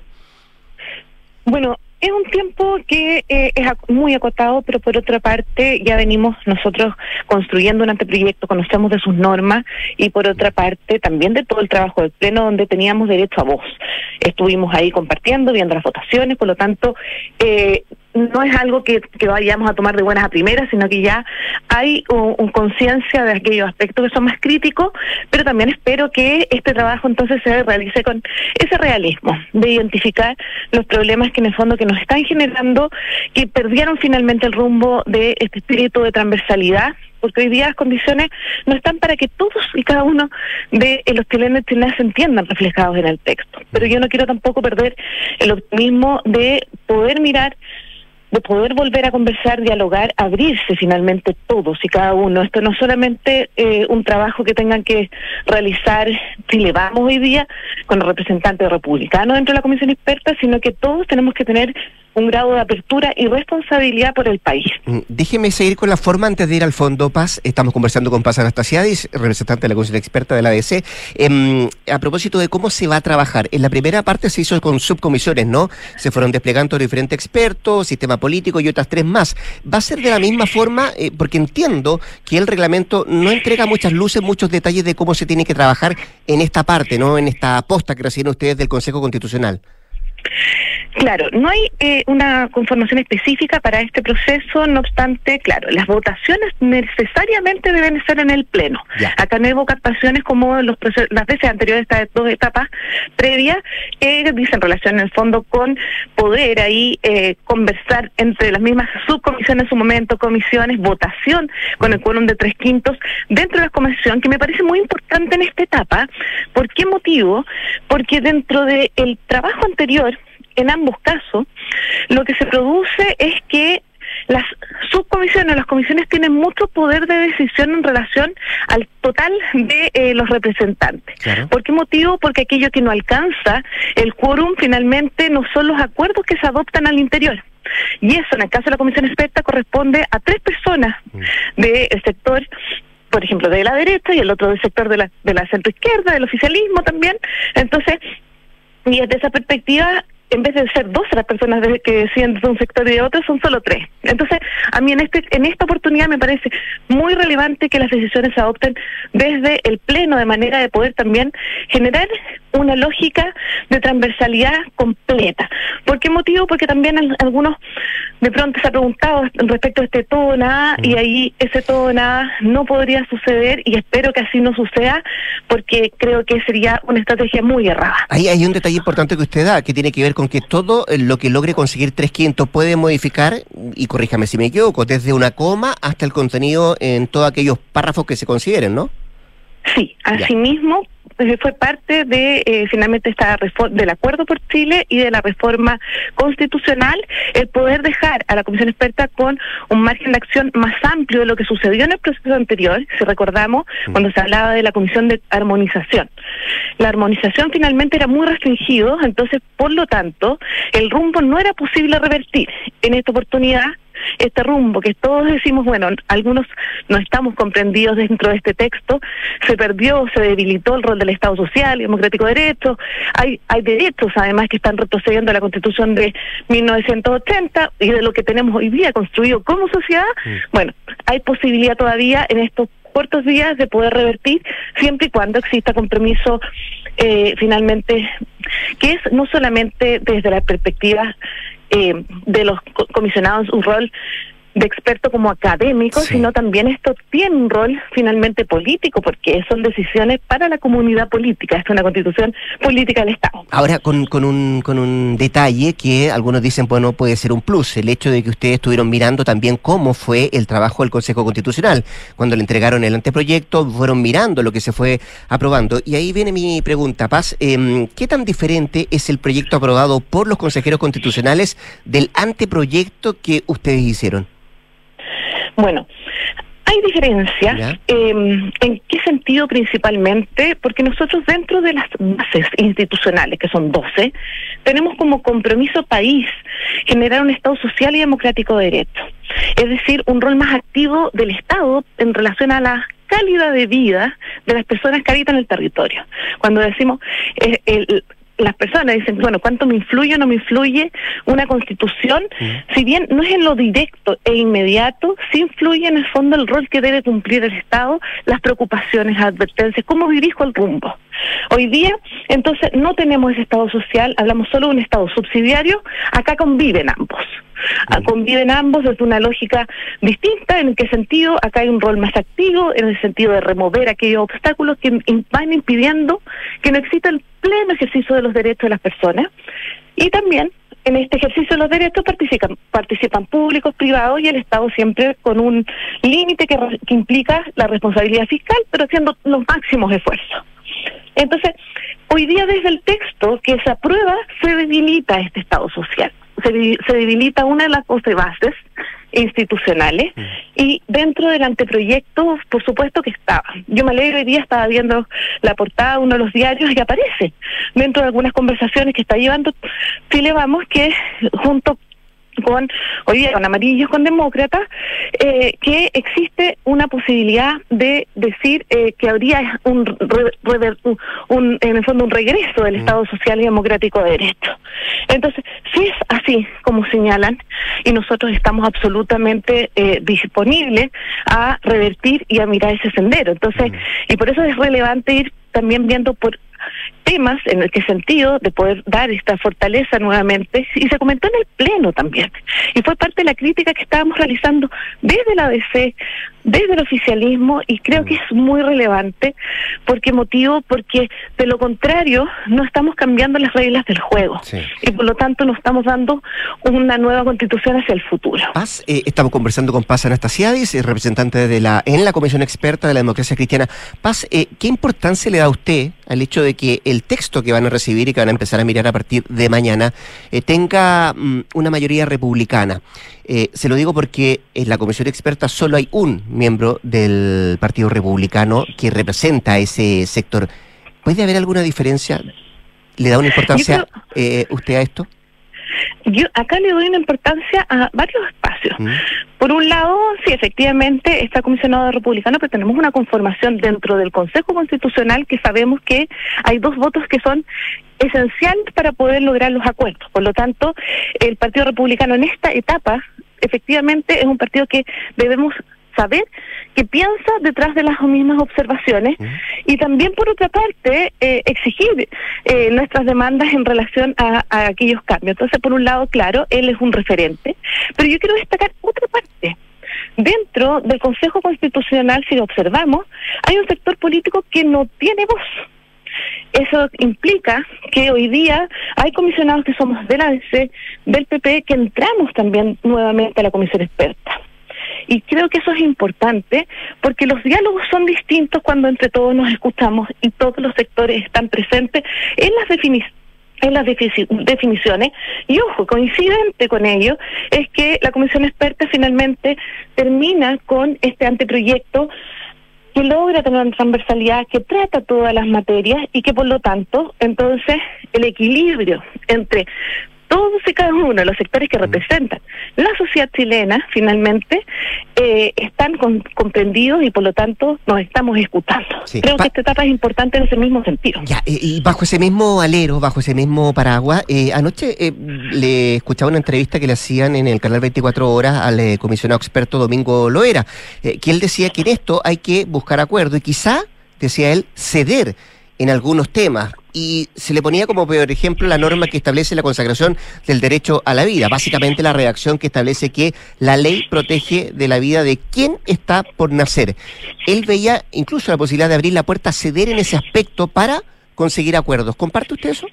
Bueno, es un tiempo que eh, es muy acotado, pero por otra parte ya venimos nosotros construyendo un anteproyecto, conocemos de sus normas y por otra parte también de todo el trabajo del Pleno donde teníamos derecho a voz. Estuvimos ahí compartiendo, viendo las votaciones, por lo tanto eh, no es algo que, que vayamos a tomar de buenas a primeras, sino que ya hay un, un conciencia de aquellos aspectos que son más críticos, pero también espero que este trabajo entonces se realice con ese realismo de identificar los problemas que en el fondo que nos están generando, que perdieron finalmente el rumbo de este espíritu de transversalidad, porque hoy día las condiciones no están para que todos y cada uno de los chilenos y chilenas se entiendan reflejados en el texto. Pero yo no quiero tampoco perder el optimismo de poder mirar de poder volver a conversar, dialogar, abrirse finalmente todos y cada uno. Esto no es solamente eh, un trabajo que tengan que realizar, si le vamos hoy día, con el representante republicano dentro de la comisión experta, sino que todos tenemos que tener un grado de apertura y responsabilidad por el país. Déjeme seguir con la forma antes de ir al fondo, Paz. Estamos conversando con Paz Anastasiadis, representante de la Comisión Experta de la A D C. Eh, a propósito de cómo se va a trabajar, en la primera parte se hizo con subcomisiones, ¿no? Se fueron desplegando diferentes expertos, sistema político y otras tres más. ¿Va a ser de la misma forma? Eh, porque entiendo que el reglamento no entrega muchas luces, muchos detalles de cómo se tiene que trabajar en esta parte, ¿no? En esta aposta que reciben ustedes del Consejo Constitucional. Claro, no hay eh, una conformación específica para este proceso, no obstante, claro, las votaciones necesariamente deben ser en el Pleno. Ya. Acá no hay votaciones como los procesos, las veces anteriores, estas dos etapas previas, que dicen relación en el fondo con poder ahí eh, conversar entre las mismas subcomisiones en su momento, comisiones, votación con el quórum de tres quintos dentro de la comisión, que me parece muy importante en esta etapa. ¿Por qué motivo? Porque dentro del trabajo anterior, en ambos casos, lo que se produce es que las subcomisiones, las comisiones tienen mucho poder de decisión en relación al total de eh, los representantes. Claro. ¿Por qué motivo? Porque aquello que no alcanza el quórum finalmente no son los acuerdos que se adoptan al interior. Y eso, en el caso de la comisión experta, corresponde a tres personas mm. del sector, por ejemplo, de la derecha, y el otro del sector de la, de la centroizquierda, del oficialismo también. Entonces, y desde esa perspectiva, en vez de ser dos las personas de, que deciden de un sector y de otro, son solo tres. Entonces, a mí en este en esta oportunidad me parece muy relevante que las decisiones se adopten desde el Pleno, de manera de poder también generar una lógica de transversalidad completa. ¿Por qué motivo? Porque también algunos de pronto se ha preguntado respecto a este todo nada, y ahí ese todo nada no podría suceder, y espero que así no suceda, porque creo que sería una estrategia muy errada. Ahí hay un detalle importante que usted da, que tiene que ver con que todo lo que logre conseguir tres quintos puede modificar, y corríjame si me equivoco, desde una coma hasta el contenido en todos aquellos párrafos que se consideren, ¿no? Sí, asimismo fue parte de eh, finalmente esta reforma, del Acuerdo por Chile y de la reforma constitucional, el poder dejar a la comisión experta con un margen de acción más amplio de lo que sucedió en el proceso anterior, si recordamos, mm. cuando se hablaba de la comisión de armonización. La armonización finalmente era muy restringido, entonces, por lo tanto, el rumbo no era posible revertir. En esta oportunidad, este rumbo que todos decimos, bueno, algunos no estamos comprendidos dentro de este texto, se perdió, se debilitó el rol del Estado social y democrático de derecho, hay hay derechos además que están retrocediendo a la Constitución de mil novecientos ochenta y de lo que tenemos hoy día construido como sociedad. Mm. Bueno, hay posibilidad todavía en estos cortos días de poder revertir, siempre y cuando exista compromiso eh, finalmente, que es no solamente desde la perspectiva Eh, de los comisionados, un rol de experto como académico, sí. sino también esto tiene un rol finalmente político, porque son decisiones para la comunidad política, es una constitución política del Estado. Ahora, con, con un con un detalle que algunos dicen, bueno, puede ser un plus, el hecho de que ustedes estuvieron mirando también cómo fue el trabajo del Consejo Constitucional. Cuando le entregaron el anteproyecto, fueron mirando lo que se fue aprobando. Y ahí viene mi pregunta, Paz, eh, ¿qué tan diferente es el proyecto aprobado por los consejeros constitucionales del anteproyecto que ustedes hicieron? Bueno, hay diferencias. Eh, ¿En qué sentido principalmente? Porque nosotros dentro de las bases institucionales, que son doce, tenemos como compromiso país generar un Estado social y democrático de derecho. Es decir, un rol más activo del Estado en relación a la calidad de vida de las personas que habitan el territorio. Cuando decimos eh, el las personas dicen, bueno, ¿cuánto me influye o no me influye una constitución? Uh-huh. Si bien no es en lo directo e inmediato, sí influye en el fondo el rol que debe cumplir el Estado, las preocupaciones, advertencias, cómo dirijo el rumbo. Hoy día, entonces, no tenemos ese Estado social, hablamos solo de un Estado subsidiario, acá conviven ambos. Uh-huh. Conviven ambos desde una lógica distinta. ¿En qué sentido? Acá hay un rol más activo, en el sentido de remover aquellos obstáculos que van impidiendo que no exista el pleno ejercicio de los derechos de las personas. Y también en este ejercicio de los derechos participan participan públicos, privados y el Estado, siempre con un límite que, que implica la responsabilidad fiscal, pero haciendo los máximos esfuerzos. Entonces, hoy día desde el texto que se aprueba se debilita este Estado social. se, se debilita una de las doce bases institucionales mm. y dentro del anteproyecto, por supuesto que estaba. Yo me alegro, hoy día estaba viendo la portada de uno de los diarios y aparece dentro de algunas conversaciones que está llevando Chile Vamos, que junto con, hoy día con amarillos, con demócratas, eh, que existe una posibilidad de decir eh, que habría un, re, re, un, un, en el fondo, un regreso del Estado Social y Democrático de Derecho. Entonces, si es así como señalan, y nosotros estamos absolutamente eh, disponibles a revertir y a mirar ese sendero. Entonces, y por eso es relevante ir también viendo por temas en el que sentido de poder dar esta fortaleza nuevamente, y se comentó en el Pleno también, y fue parte de la crítica que estábamos realizando desde la A D C, desde el oficialismo, y creo que es muy relevante. ¿Por qué motivo? Porque de lo contrario no estamos cambiando las reglas del juego, sí. y por lo tanto no estamos dando una nueva constitución hacia el futuro. Paz, eh, estamos conversando con Paz Anastasiadis, representante de la en la Comisión Experta de la Democracia Cristiana. Paz, eh, ¿qué importancia le da a usted al hecho de que el texto que van a recibir y que van a empezar a mirar a partir de mañana eh, tenga mm, una mayoría republicana? Eh, se lo digo porque en la Comisión Experta solo hay un miembro del Partido Republicano que representa a ese sector. ¿Puede haber alguna diferencia? ¿Le da una importancia creo, eh, usted a esto? Yo acá le doy una importancia a varios espacios. ¿Mm? Por un lado, sí, efectivamente está comisionado republicano, pero tenemos una conformación dentro del Consejo Constitucional que sabemos que hay dos votos que son esenciales para poder lograr los acuerdos. Por lo tanto, el Partido Republicano en esta etapa, efectivamente, es un partido que debemos saber que piensa detrás de las mismas observaciones, uh-huh. y también por otra parte eh, exigir eh, nuestras demandas en relación a, a aquellos cambios. Entonces, por un lado, claro, él es un referente, pero yo quiero destacar otra parte. Dentro del Consejo Constitucional, si lo observamos, hay un sector político que no tiene voz. Eso implica que hoy día hay comisionados que somos de la A D C, del P P, que entramos también nuevamente a la Comisión Experta. Y creo que eso es importante porque los diálogos son distintos cuando entre todos nos escuchamos y todos los sectores están presentes en las definiciones. en las definiciones, y ojo, coincidente con ello, es que la Comisión Experta finalmente termina con este anteproyecto que logra tener una transversalidad, que trata todas las materias y que por lo tanto, entonces, el equilibrio entre todos y cada uno de los sectores que representan la sociedad chilena, finalmente, eh, están con, comprendidos y por lo tanto nos estamos escuchando. Sí. Creo pa- que esta etapa es importante en ese mismo sentido. Ya, eh, y bajo ese mismo alero, bajo ese mismo paraguas, eh, anoche eh, le escuchaba una entrevista que le hacían en el canal veinticuatro horas al eh, comisionado experto Domingo Loera, eh, que él decía que en esto hay que buscar acuerdo y quizá, decía él, ceder en algunos temas, y se le ponía como peor ejemplo la norma que establece la consagración del derecho a la vida, básicamente la redacción que establece que la ley protege de la vida de quien está por nacer. Él veía incluso la posibilidad de abrir la puerta a ceder en ese aspecto para conseguir acuerdos. ¿Comparte usted eso?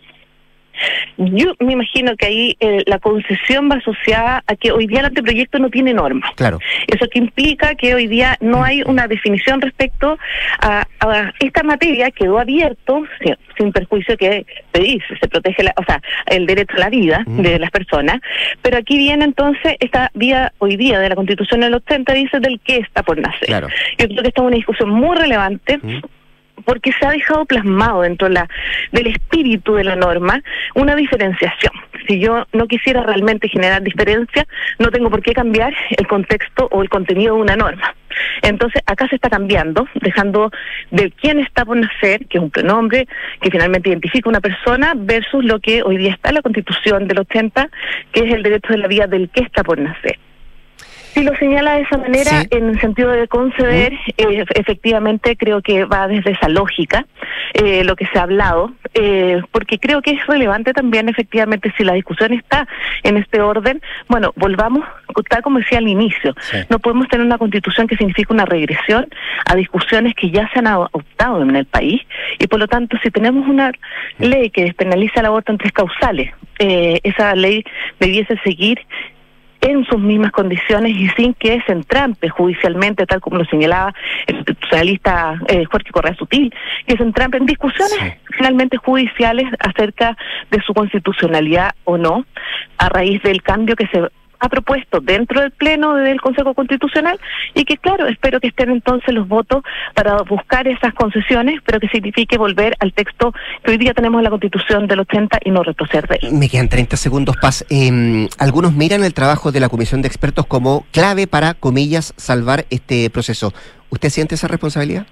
Yo me imagino que ahí eh, la concesión va asociada a que hoy día el anteproyecto no tiene norma. Claro. Eso que implica que hoy día no hay una definición respecto a, a esta materia. Quedó abierto, sin, sin perjuicio que se dice, se protege la, o sea, el derecho a la vida mm. de las personas, pero aquí viene entonces esta vía hoy día de la Constitución del ochenta, dice del que está por nacer. Claro. Yo creo que esta es una discusión muy relevante, mm. porque se ha dejado plasmado dentro de la, del espíritu de la norma una diferenciación. Si yo no quisiera realmente generar diferencia, no tengo por qué cambiar el contexto o el contenido de una norma. Entonces, acá se está cambiando, dejando de quién está por nacer, que es un pronombre que finalmente identifica una persona, versus lo que hoy día está en la Constitución del ochenta, que es el derecho de la vida del que está por nacer. Si lo señala de esa manera, sí. en el sentido de conceder, eh, efectivamente creo que va desde esa lógica, eh, lo que se ha hablado, eh, porque creo que es relevante también, efectivamente, si la discusión está en este orden, bueno, volvamos, tal como decía al inicio, sí. no podemos tener una constitución que signifique una regresión a discusiones que ya se han adoptado en el país, y por lo tanto, si tenemos una ley que despenaliza el aborto en tres causales, eh, esa ley debiese seguir en sus mismas condiciones y sin que se entrampe judicialmente, tal como lo señalaba el socialista eh, Jorge Correa Sutil, que se entrampe en discusiones sí. finalmente judiciales acerca de su constitucionalidad o no, a raíz del cambio que se ha propuesto dentro del Pleno del Consejo Constitucional y que, claro, espero que estén entonces los votos para buscar esas concesiones, pero que signifique volver al texto que hoy día tenemos en la Constitución del ochenta y no retroceder de él. Me quedan treinta segundos, Paz. Eh, algunos miran el trabajo de la Comisión de Expertos como clave para, comillas, salvar este proceso. ¿Usted siente esa responsabilidad?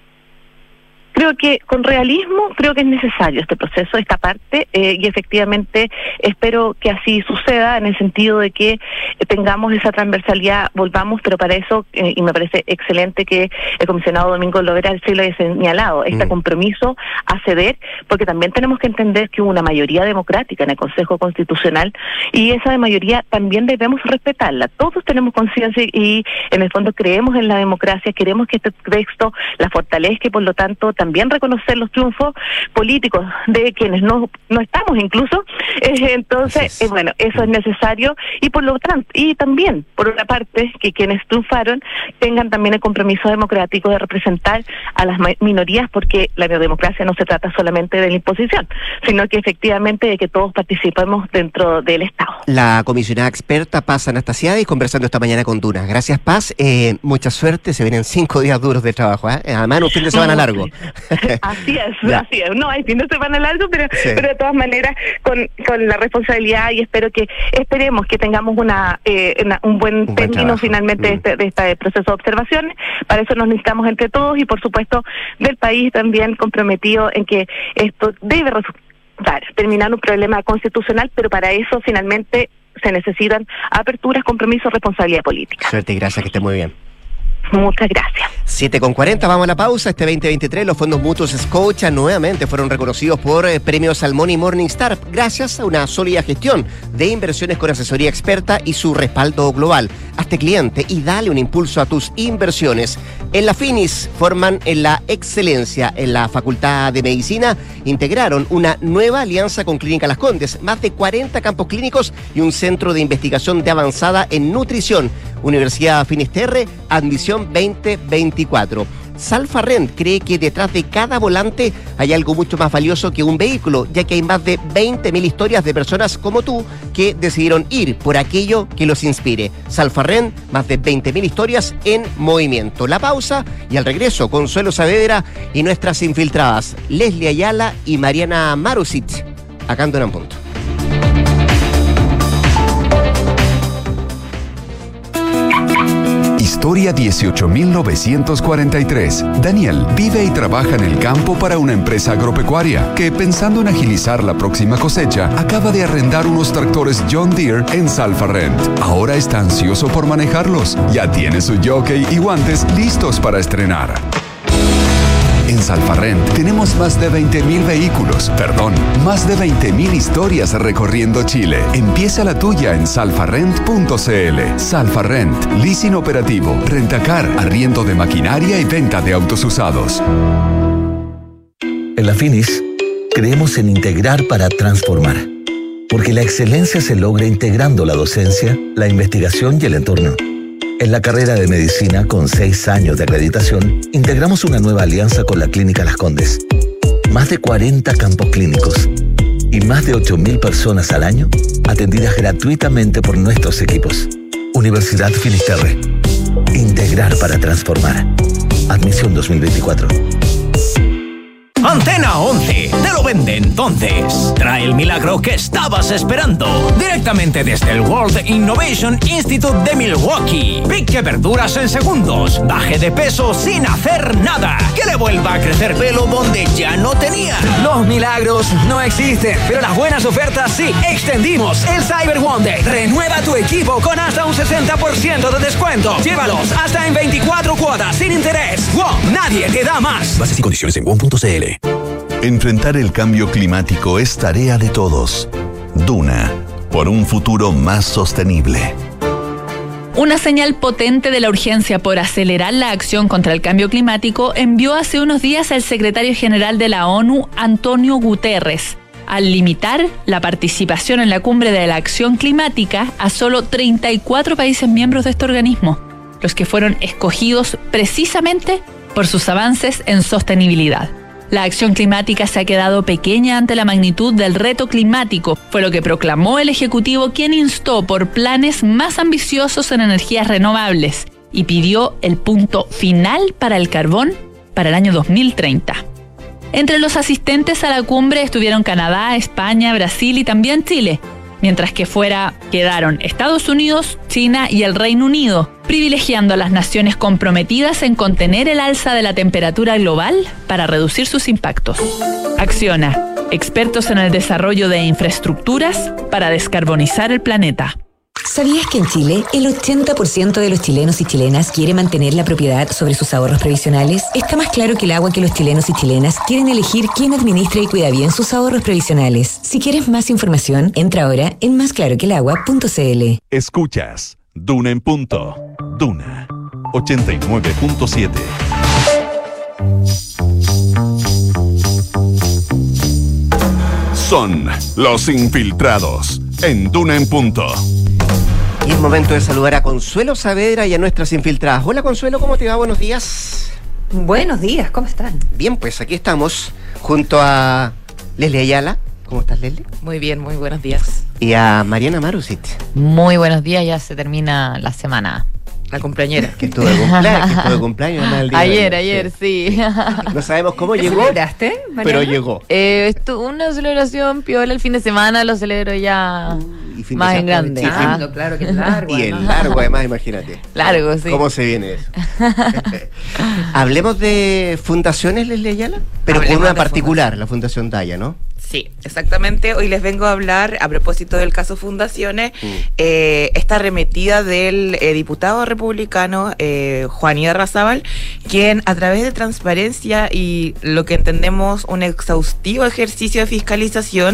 Creo que con realismo, creo que es necesario este proceso, esta parte, eh, y efectivamente espero que así suceda en el sentido de que eh, tengamos esa transversalidad, volvamos, pero para eso, eh, y me parece excelente que el comisionado Domingo Lovera sí lo haya señalado, este mm. compromiso a ceder, porque también tenemos que entender que hubo una mayoría democrática en el Consejo Constitucional y esa mayoría también debemos respetarla. Todos tenemos conciencia y en el fondo creemos en la democracia, queremos que este texto la fortalezca y por lo tanto también reconocer los triunfos políticos de quienes no no estamos incluso, eh, entonces, eh, bueno, eso es necesario y por lo tanto, y también, por otra parte, que quienes triunfaron tengan también el compromiso democrático de representar a las minorías, porque la democracia no se trata solamente de la imposición, sino que efectivamente de que todos participemos dentro del Estado. La comisionada experta Paz Anastasiades conversando esta mañana con Duna. Gracias, Paz, eh, mucha suerte, se vienen cinco días duros de trabajo, ¿eh? Además, un fin de semana largo. Así es, ya. así es. No hay fin de semana largo, pero, sí. pero de todas maneras con, con la responsabilidad y espero que esperemos que tengamos una, eh, una un buen un término buen finalmente mm. de, este, de este proceso de observaciones. Para eso nos necesitamos entre todos y por supuesto del país también comprometido en que esto debe resultar, terminar un problema constitucional, pero para eso finalmente se necesitan aperturas, compromisos, responsabilidad política. Suerte y gracias, que esté muy bien. Muchas gracias. siete con cuarenta, vamos a la pausa. Este veinte veintitrés los fondos mutuos Scotia nuevamente fueron reconocidos por eh, premios Salmón y Morningstar gracias a una sólida gestión de inversiones con asesoría experta y su respaldo global. Hazte cliente y dale un impulso a tus inversiones. En la Finis forman en la excelencia. En la Facultad de Medicina integraron una nueva alianza con Clínica Las Condes, más de cuarenta campos clínicos y un centro de investigación de avanzada en nutrición. Universidad Finisterre, admisión veinte veinticuatro. Salfarrent cree que detrás de cada volante hay algo mucho más valioso que un vehículo, ya que hay más de veinte mil historias de personas como tú que decidieron ir por aquello que los inspire. Salfarrent, más de veinte mil historias en movimiento. La pausa y al regreso, Consuelo Saavedra y nuestras infiltradas, Leslie Ayala y Mariana Marusic, acá en Duna en Punto. Historia dieciocho mil novecientos cuarenta y tres. Daniel vive y trabaja en el campo para una empresa agropecuaria que, pensando en agilizar la próxima cosecha, acaba de arrendar unos tractores John Deere en Salfarrent. Ahora está ansioso por manejarlos. Ya tiene su jockey y guantes listos para estrenar. En Salfarrent tenemos más de veinte mil vehículos, perdón, más de veinte mil historias recorriendo Chile. Empieza la tuya en salfarrent punto cl. Salfarrent, leasing operativo, rentacar, arriendo de maquinaria y venta de autos usados. En la Finis, creemos en integrar para transformar. Porque la excelencia se logra integrando la docencia, la investigación y el entorno. En la carrera de medicina, con seis años de acreditación, integramos una nueva alianza con la Clínica Las Condes. Más de cuarenta campos clínicos y más de ocho mil personas al año atendidas gratuitamente por nuestros equipos. Universidad Finisterre. Integrar para transformar. Admisión dos mil veinticuatro. Antena once, te lo vende entonces. Trae el milagro que estabas esperando. Directamente desde el World Innovation Institute de Milwaukee. Pique verduras en segundos. Baje de peso sin hacer nada. Que le vuelva a crecer pelo donde ya no tenía. Los milagros no existen, pero las buenas ofertas sí. Extendimos el Cyber Wonder. Renueva tu equipo con hasta un sesenta por ciento de descuento. Llévalos hasta en veinticuatro cuotas sin interés. WOM, nadie te da más. Bases y condiciones en WOM punto cl. Enfrentar el cambio climático es tarea de todos. Duna, por un futuro más sostenible. Una señal potente de la urgencia por acelerar la acción contra el cambio climático envió hace unos días el secretario general de la ONU, Antonio Guterres. al limitar la participación en la cumbre de la acción climática a solo treinta y cuatro países miembros de este organismo, los que fueron escogidos precisamente por sus avances en sostenibilidad. La acción climática se ha quedado pequeña ante la magnitud del reto climático, fue lo que proclamó el Ejecutivo, quien instó por planes más ambiciosos en energías renovables y pidió el punto final para el carbón para el año dos mil treinta. Entre los asistentes a la cumbre estuvieron Canadá, España, Brasil y también Chile, mientras que fuera quedaron Estados Unidos, China y el Reino Unido, privilegiando a las naciones comprometidas en contener el alza de la temperatura global para reducir sus impactos. Acciona, expertos en el desarrollo de infraestructuras para descarbonizar el planeta. ¿Sabías que en Chile el ochenta por ciento de los chilenos y chilenas quiere mantener la propiedad sobre sus ahorros previsionales? Está más claro que el agua que los chilenos y chilenas quieren elegir quién administra y cuida bien sus ahorros previsionales. Si quieres más información, entra ahora en más claro que el agua punto c l. Escuchas Duna en Punto. Duna ochenta y nueve punto siete. Son los infiltrados en Duna en Punto. Y es momento de saludar a Consuelo Saavedra y a nuestras infiltradas. Hola Consuelo, ¿cómo te va? Buenos días. Buenos días, ¿cómo están? Bien, pues aquí estamos junto a Leslie Ayala. ¿Cómo estás, Leslie? Muy bien, muy buenos días. Y a Mariana Marusit. Muy buenos días, ya se termina la semana. La cumpleañera. Que estuvo de cumpleaños, que estuvo de cumpleaños. ¿No? El día ayer, de ayer, sí. sí. No sabemos cómo ¿Te llegó, celebraste, Mariana? pero llegó. Eh, estuvo una celebración piola el fin de semana, lo celebro ya Y más en grande. Ah, no, claro que es largo. Y el largo, además, imagínate. Largo, sí. ¿Cómo se viene eso? Hablemos de fundaciones, Leslie Ayala, pero Hablemos con una de particular, la Fundación Daya, ¿no? Sí, exactamente. Hoy les vengo a hablar, a propósito del caso Fundaciones, mm. eh, esta arremetida del eh, diputado republicano eh, Juan Irarrázaval, quien a través de transparencia y lo que entendemos un exhaustivo ejercicio de fiscalización,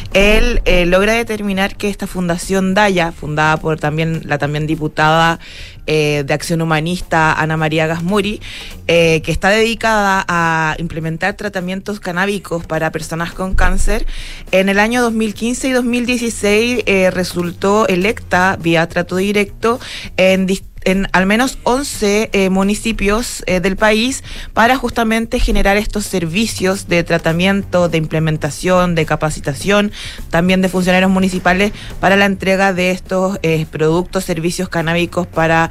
él eh, logra determinar que esta Fundación Daya, fundada por también la también diputada Eh, de Acción Humanista Ana María Gasmuri, eh, que está dedicada a implementar tratamientos canábicos para personas con cáncer, en el año dos mil quince y dos mil dieciséis eh, resultó electa vía trato directo en distintos en al menos once eh, municipios eh, del país para justamente generar estos servicios de tratamiento, de implementación, de capacitación, también de funcionarios municipales para la entrega de estos eh, productos, servicios canábicos para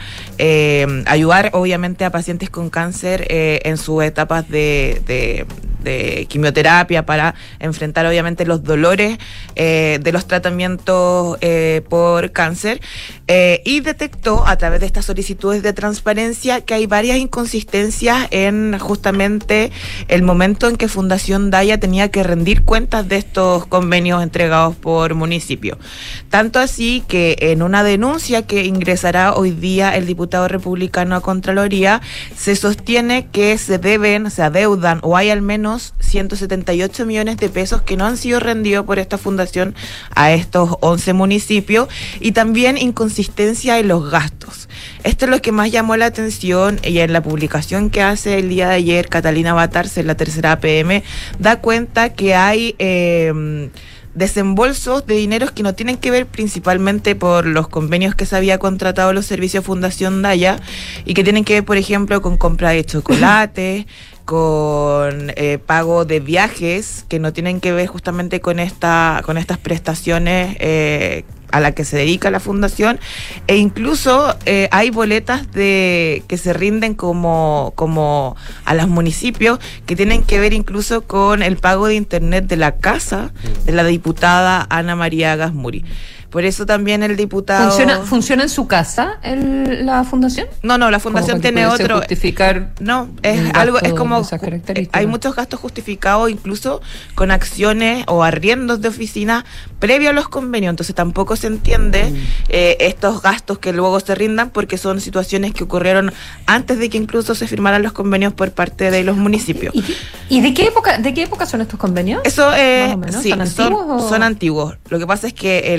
eh, ayudar obviamente a pacientes con cáncer eh, en sus etapas de, de, de quimioterapia, para enfrentar obviamente los dolores eh, de los tratamientos eh, por cáncer, eh, y detectó a través de estas solicitudes de transparencia que hay varias inconsistencias en justamente el momento en que Fundación Daya tenía que rendir cuentas de estos convenios entregados por municipio. Tanto así que en una denuncia que ingresará hoy día el diputado republicano a Contraloría, se sostiene que se deben, se adeudan o hay al menos ciento setenta y ocho millones de pesos que no han sido rendidos por esta fundación a estos once municipios, y también inconsistencia en los gastos. Esto es lo que más llamó la atención, y en la publicación que hace el día de ayer Catalina Batarse en la tercera A P M da cuenta que hay eh, desembolsos de dineros que no tienen que ver principalmente por los convenios que se había contratado los servicios Fundación Daya, y que tienen que ver, por ejemplo, con compra de chocolate, con eh, pago de viajes que no tienen que ver justamente con esta con estas prestaciones eh, a la que se dedica la fundación, e incluso eh, hay boletas de que se rinden como, como a los municipios que tienen que ver incluso con el pago de internet de la casa de la diputada Ana María Gasmuri. Por eso también el diputado... ¿Funciona, ¿funciona en su casa el, la fundación? No, no, la fundación tiene otro... justificar no, es algo, es como... Hay muchos gastos justificados incluso con acciones o arriendos de oficina previo a los convenios, entonces tampoco se entiende mm. eh, estos gastos que luego se rindan, porque son situaciones que ocurrieron antes de que incluso se firmaran los convenios por parte de los municipios. ¿Y, y de qué época de qué época son estos convenios? Eso eh, sí, ¿Son antiguos? Son, son antiguos. Lo que pasa es que el, el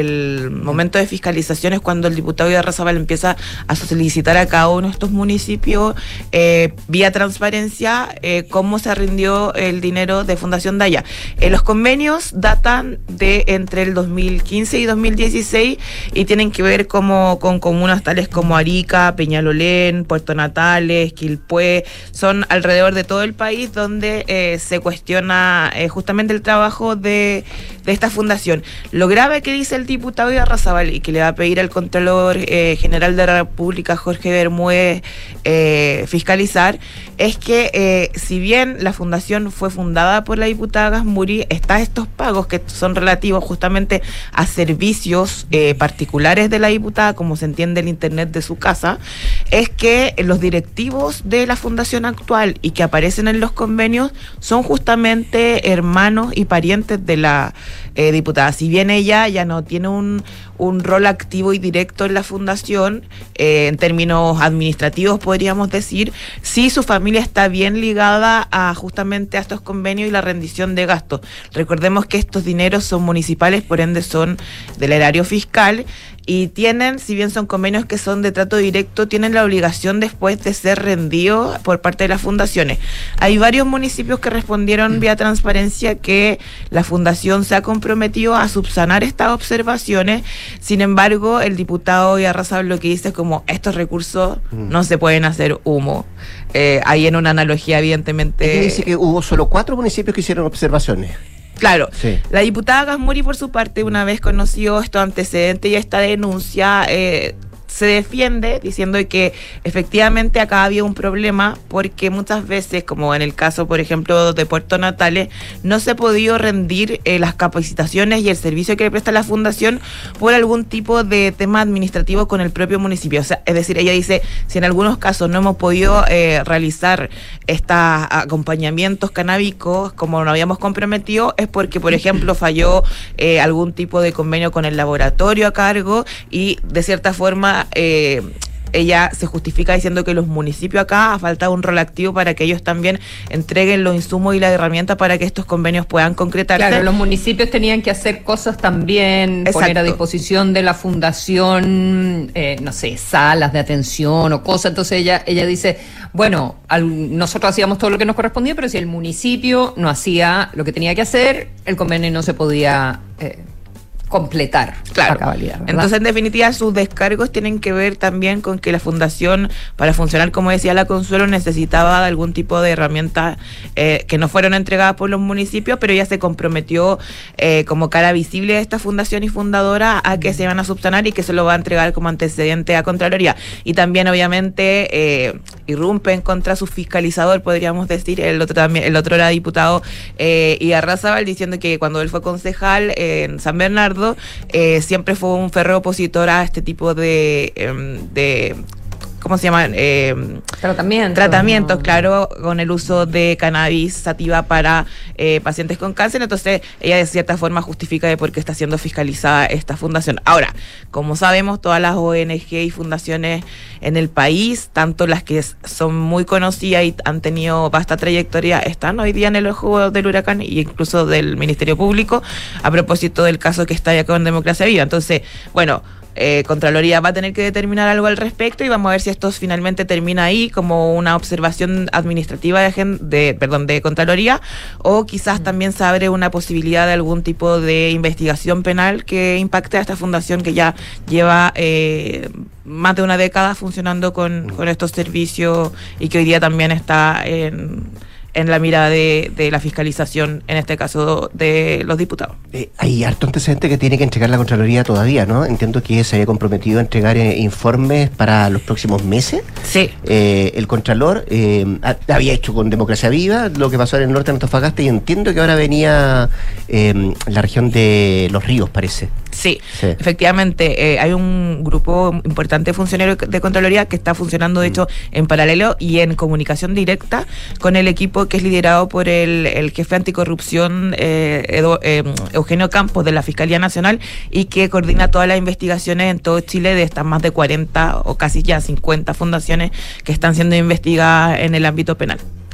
el momento de fiscalización es cuando el diputado Irarrázaval empieza a solicitar a cada uno de estos municipios eh, vía transparencia eh, cómo se rindió el dinero de Fundación Daya. Eh, los convenios datan de entre el dos mil quince y dos mil dieciséis y tienen que ver como con comunas tales como Arica, Peñalolén, Puerto Natales, Quilpué, son alrededor de todo el país donde eh, se cuestiona eh, justamente el trabajo de, de esta fundación. Lo grave que dice el diputado Irarrázaval y que le va a pedir al Contralor eh, General de la República, Jorge Bermúdez, eh, fiscalizar, es que eh, si bien la fundación fue fundada por la diputada Gazmuri, está estos pagos que son relativos justamente a servicios eh, particulares de la diputada, como se entiende el internet de su casa, es que los directivos de la fundación actual y que aparecen en los convenios son justamente hermanos y parientes de la eh, diputada. Si bien ella ya no tiene un, un rol activo y directo en la fundación, eh, en términos administrativos podríamos decir, sí su familia está bien ligada a justamente a estos convenios y la rendición de gastos. Recordemos que estos dineros son municipales, por ende son del erario fiscal, y tienen, si bien son convenios que son de trato directo, tienen la obligación después de ser rendidos por parte de las fundaciones. Hay varios municipios que respondieron vía transparencia que la fundación se ha comprometido a subsanar estas observaciones. Sin embargo, el diputado Irarrázaval lo que dice es como estos recursos no se pueden hacer humo. Eh, ahí en una analogía evidentemente... Aquí dice que hubo solo cuatro municipios que hicieron observaciones. Claro, sí. La diputada Gazmuri, por su parte, una vez conoció estos antecedentes y esta denuncia, eh, se defiende diciendo que efectivamente acá había un problema porque muchas veces, como en el caso, por ejemplo, de Puerto Natales, no se ha podido rendir eh, las capacitaciones y el servicio que le presta la fundación por algún tipo de tema administrativo con el propio municipio. O sea, es decir, ella dice, si en algunos casos no hemos podido eh, realizar estos acompañamientos canábicos como nos habíamos comprometido, es porque, por ejemplo, falló eh, algún tipo de convenio con el laboratorio a cargo y, de cierta forma, Eh, ella se justifica diciendo que los municipios acá ha faltado un rol activo para que ellos también entreguen los insumos y las herramientas para que estos convenios puedan concretarse. Claro, los municipios tenían que hacer cosas también, Exacto. poner a disposición de la fundación, eh, no sé, salas de atención o cosas. Entonces ella ella dice, bueno, al, nosotros hacíamos todo lo que nos correspondía, pero si el municipio no hacía lo que tenía que hacer, el convenio no se podía... Eh, completar claro. la cabalidad, ¿verdad? Entonces, en definitiva, sus descargos tienen que ver también con que la fundación, para funcionar, como decía la Consuelo, necesitaba algún tipo de herramientas eh, que no fueron entregadas por los municipios, pero ella se comprometió eh, como cara visible de esta fundación y fundadora a que se van a subsanar y que se lo va a entregar como antecedente a Contraloría. Y también, obviamente, eh, irrumpen contra su fiscalizador, podríamos decir, el otro también, el otro era diputado eh, Irarrázaval, diciendo que cuando él fue concejal eh, en San Bernardo, Eh, siempre fue un férreo opositor a este tipo de, eh, de ¿cómo se llaman? Eh, Tratamientos. Tratamientos, claro, con el uso de cannabis sativa para eh, pacientes con cáncer. Entonces, ella de cierta forma justifica de por qué está siendo fiscalizada esta fundación. Ahora, como sabemos, todas las O N G y fundaciones en el país, tanto las que son muy conocidas y han tenido vasta trayectoria, están hoy día en el ojo del huracán e incluso del Ministerio Público, a propósito del caso que está allá con Democracia Viva. Entonces, bueno... Eh, Contraloría va a tener que determinar algo al respecto y vamos a ver si esto finalmente termina ahí como una observación administrativa de, de, perdón, de Contraloría, o quizás mm. también se abre una posibilidad de algún tipo de investigación penal que impacte a esta fundación que ya lleva eh, más de una década funcionando con, con estos servicios y que hoy día también está en... en la mira de, de la fiscalización, en este caso de los diputados. Eh, hay harto antecedente que tiene que entregar la Contraloría todavía, ¿no? Entiendo que se había comprometido a entregar eh, informes para los próximos meses. Sí. Eh, el Contralor eh, había hecho con Democracia Viva lo que pasó en el norte de Antofagasta y entiendo que ahora venía eh, la región de Los Ríos, parece. Sí, sí. Efectivamente, eh, hay un grupo importante de funcionarios de Contraloría que está funcionando, de hecho, en paralelo y en comunicación directa con el equipo que es liderado por el, el jefe anticorrupción eh, Edo, eh, Eugenio Campos de la Fiscalía Nacional y que coordina todas las investigaciones en todo Chile de estas más de cuarenta o casi ya cincuenta fundaciones que están siendo investigadas en el ámbito penal.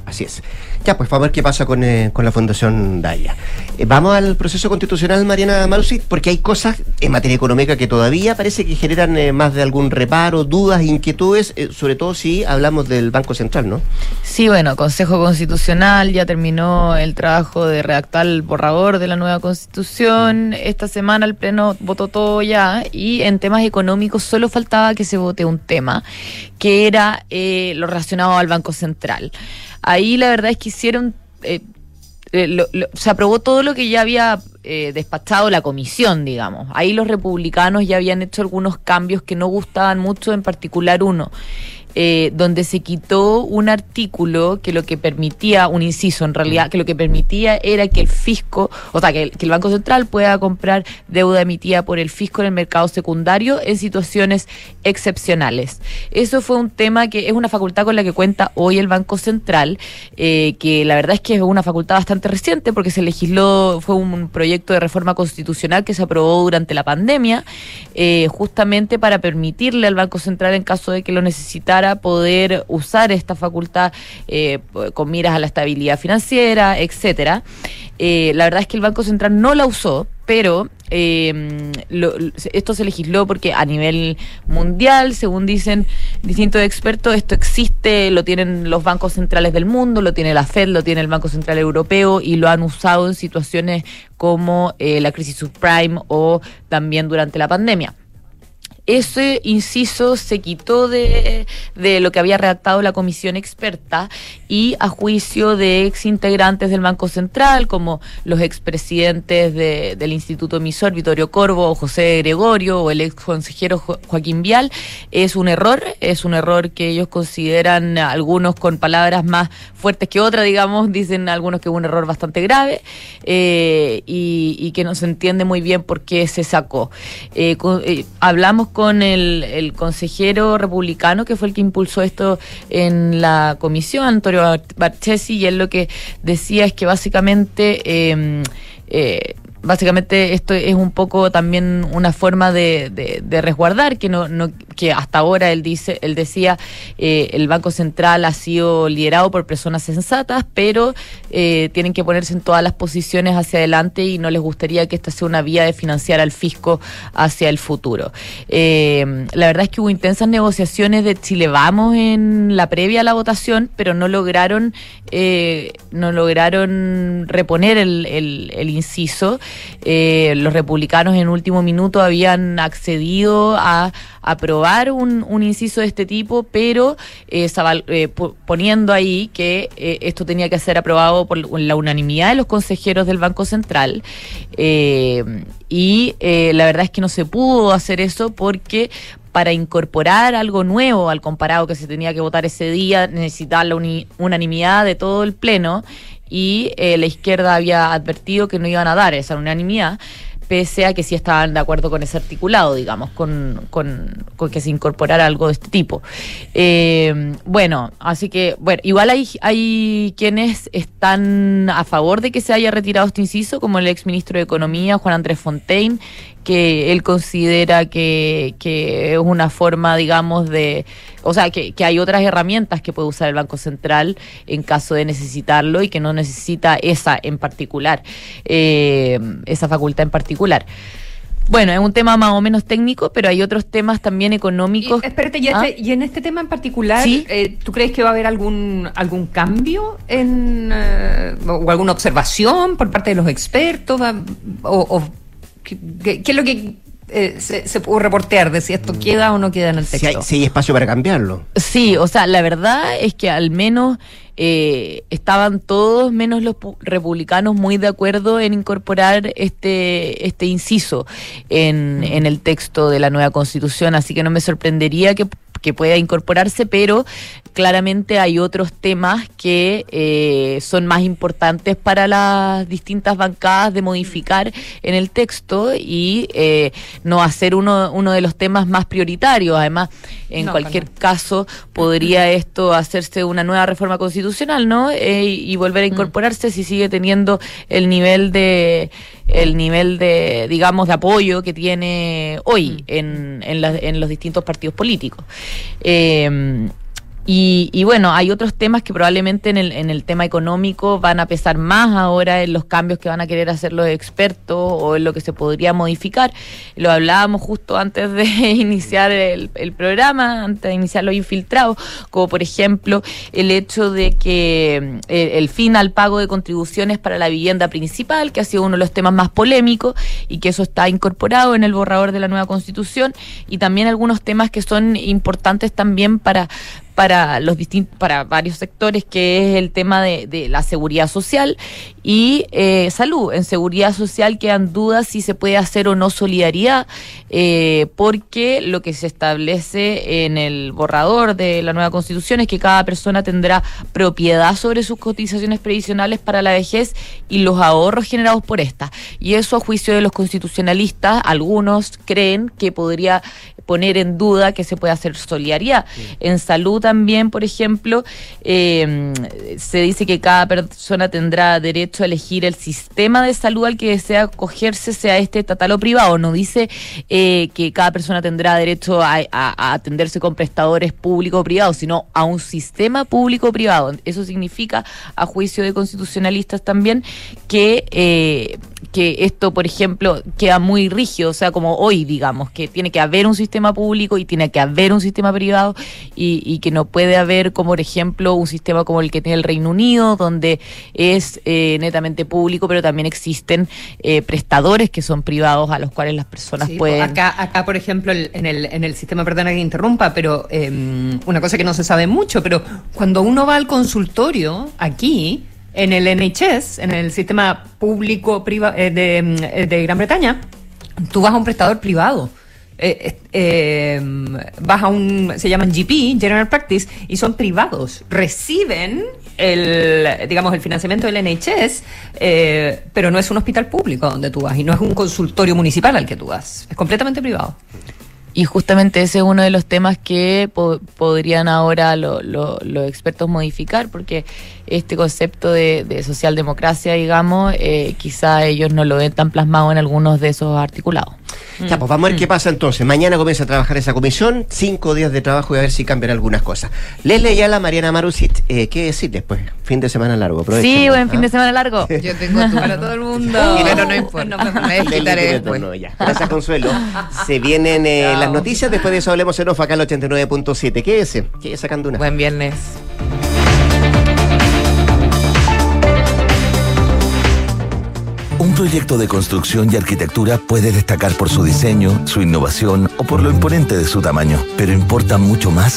Así es. Ya, pues vamos a ver qué pasa con, eh, con la Fundación Daya. Eh, vamos al proceso constitucional, Mariana Marusic, porque hay cosas en materia económica que todavía parece que generan eh, más de algún reparo, dudas, inquietudes, eh, sobre todo si hablamos del Banco Central, ¿no? Sí, bueno, Consejo Constitucional ya terminó el trabajo de redactar el borrador de la nueva Constitución. Esta semana el Pleno votó todo ya y en temas económicos solo faltaba que se vote un tema, que era eh, lo relacionado al Banco Central. Ahí la verdad es que hicieron, eh, eh, lo, lo, se aprobó todo lo que ya había eh, despachado la comisión, digamos. Ahí los republicanos ya habían hecho algunos cambios que no gustaban mucho, en particular uno, eh, donde se quitó un artículo que lo que permitía, un inciso en realidad, que lo que permitía era que el fisco, o sea, que el, que el Banco Central pueda comprar deuda emitida por el fisco en el mercado secundario en situaciones excepcionales. Eso fue un tema que es una facultad con la que cuenta hoy el Banco Central, eh, que la verdad es que es una facultad bastante reciente porque se legisló, fue un proyecto de reforma constitucional que se aprobó durante la pandemia, eh, justamente para permitirle al Banco Central, en caso de que lo necesitara, poder usar esta facultad eh, con miras a la estabilidad financiera, etcétera. Eh, la verdad es que el Banco Central no la usó, pero eh, lo, esto se legisló porque a nivel mundial, según dicen distintos expertos, esto existe, lo tienen los bancos centrales del mundo, lo tiene la Fed, lo tiene el Banco Central Europeo y lo han usado en situaciones como eh, la crisis subprime o también durante la pandemia. Ese inciso se quitó de, de lo que había redactado la comisión experta y, a juicio de ex integrantes del Banco Central, como los expresidentes de, del Instituto Emisor, Vittorio Corvo o José Gregorio, o el ex consejero jo- Joaquín Vial, es un error, es un error que ellos consideran, algunos con palabras más fuertes que otras, digamos, dicen algunos que es un error bastante grave, eh, y, y que no se entiende muy bien por qué se sacó. Eh, con, eh, hablamos con con el, el consejero republicano que fue el que impulsó esto en la comisión, Antonio Barchesi, y él lo que decía es que básicamente eh, eh, básicamente esto es un poco también una forma de, de, de resguardar que no, no que hasta ahora él dice él decía eh, el Banco Central ha sido liderado por personas sensatas, pero eh, tienen que ponerse en todas las posiciones hacia adelante y no les gustaría que esta sea una vía de financiar al fisco hacia el futuro. Eh, la verdad es que hubo intensas negociaciones de Chile Vamos en la previa a la votación, pero no lograron eh, no lograron reponer el, el, el inciso. Eh, los republicanos en último minuto habían accedido a aprobar un, un inciso de este tipo, pero eh, sabal, eh, poniendo ahí que eh, esto tenía que ser aprobado por la unanimidad de los consejeros del Banco Central, eh, y eh, la verdad es que no se pudo hacer eso porque para incorporar algo nuevo al comparado que se tenía que votar ese día necesitaba la uni- unanimidad de todo el Pleno, y eh, la izquierda había advertido que no iban a dar esa unanimidad, pese a que sí estaban de acuerdo con ese articulado, digamos, con, con, con que se incorporara algo de este tipo. Eh, bueno, así que, bueno, igual hay, hay quienes están a favor de que se haya retirado este inciso, como el exministro de Economía, Juan Andrés Fontaine, que él considera que, que es una forma, digamos, de... O sea, que, que hay otras herramientas que puede usar el Banco Central en caso de necesitarlo y que no necesita esa en particular, eh, esa facultad en particular. Bueno, es un tema más o menos técnico, pero hay otros temas también económicos. Y, espérate, y, ¿Ah? este, y en este tema en particular, ¿Sí? eh, ¿tú crees que va a haber algún algún cambio en eh, o alguna observación por parte de los expertos? Va, o, o ¿qué, qué es lo que eh, se, se puede reportear de si esto queda o no queda en el texto? Si hay, si hay espacio para cambiarlo. Sí, o sea, la verdad es que al menos eh, estaban todos, menos los pu- republicanos, muy de acuerdo en incorporar este este inciso en, en el texto de la nueva Constitución, así que no me sorprendería que que pueda incorporarse, pero claramente hay otros temas que eh, son más importantes para las distintas bancadas de modificar en el texto y eh, no hacer uno, uno de los temas más prioritarios. Además, en no, cualquier no. caso, podría esto hacerse una nueva reforma constitucional, ¿no? Eh, y volver a incorporarse mm. si sigue teniendo el nivel de el nivel de, digamos, de apoyo que tiene hoy mm. en, en, la, en los distintos partidos políticos. Eh, Y, y bueno, hay otros temas que probablemente en el, en el tema económico van a pesar más ahora en los cambios que van a querer hacer los expertos o en lo que se podría modificar. Lo hablábamos justo antes de iniciar el, el programa, antes de iniciar los infiltrados, como por ejemplo el hecho de que el, el fin al pago de contribuciones para la vivienda principal, que ha sido uno de los temas más polémicos y que eso está incorporado en el borrador de la nueva Constitución, y también algunos temas que son importantes también para para los distintos, para varios sectores, que es el tema de, de la seguridad social y eh, salud. En seguridad social quedan dudas si se puede hacer o no solidaridad, eh, porque lo que se establece en el borrador de la nueva Constitución es que cada persona tendrá propiedad sobre sus cotizaciones previsionales para la vejez y los ahorros generados por esta. Y eso, a juicio de los constitucionalistas, algunos creen que podría poner en duda que se puede hacer solidaridad. Sí. En salud también, por ejemplo, eh, se dice que cada persona tendrá derecho a elegir el sistema de salud al que desea acogerse, sea este estatal o privado. No dice eh, que cada persona tendrá derecho a, a, a atenderse con prestadores públicos o privados, sino a un sistema público o privado. Eso significa, a juicio de constitucionalistas también, que, eh, que esto, por ejemplo, queda muy rígido, o sea, como hoy, digamos, que tiene que haber un sistema público y tiene que haber un sistema privado, y, y que no puede haber, como por ejemplo, un sistema como el que tiene el Reino Unido, donde es eh, netamente público, pero también existen eh, prestadores que son privados a los cuales las personas sí, pueden... Acá, acá, por ejemplo, en el, en el sistema, perdona que interrumpa, pero eh, una cosa que no se sabe mucho, pero cuando uno va al consultorio aquí, en el N H S, en el sistema público priva, eh, de, de Gran Bretaña, tú vas a un prestador privado. Eh, eh, vas a un, se llaman G P, General Practice, y son privados, reciben el, digamos, el financiamiento del N H S, eh, pero no es un hospital público donde tú vas, y no es un consultorio municipal al que tú vas, es completamente privado. Y justamente ese es uno de los temas que po- podrían ahora lo, lo, los expertos modificar, porque este concepto de, de socialdemocracia, digamos, eh, quizá ellos no lo ven tan plasmado en algunos de esos articulados. Ya, pues vamos a ver qué pasa entonces. Mañana comienza a trabajar esa comisión, cinco días de trabajo, y a ver si cambian algunas cosas. Leslie Ayala, Mariana Marusit, eh, ¿qué decir después? Fin de semana largo. Sí, buen fin de semana largo. Yo tengo tu para todo el mundo. Y pero no importa, no me, me desquitaré después. No, ya. Gracias, Consuelo. Se vienen eh, las noticias, después de eso hablemos en off acá al ochenta y nueve punto siete. Quédese, quédese sacando una. Buen viernes. Un proyecto de construcción y arquitectura puede destacar por su diseño, su innovación o por lo imponente de su tamaño, pero importa mucho más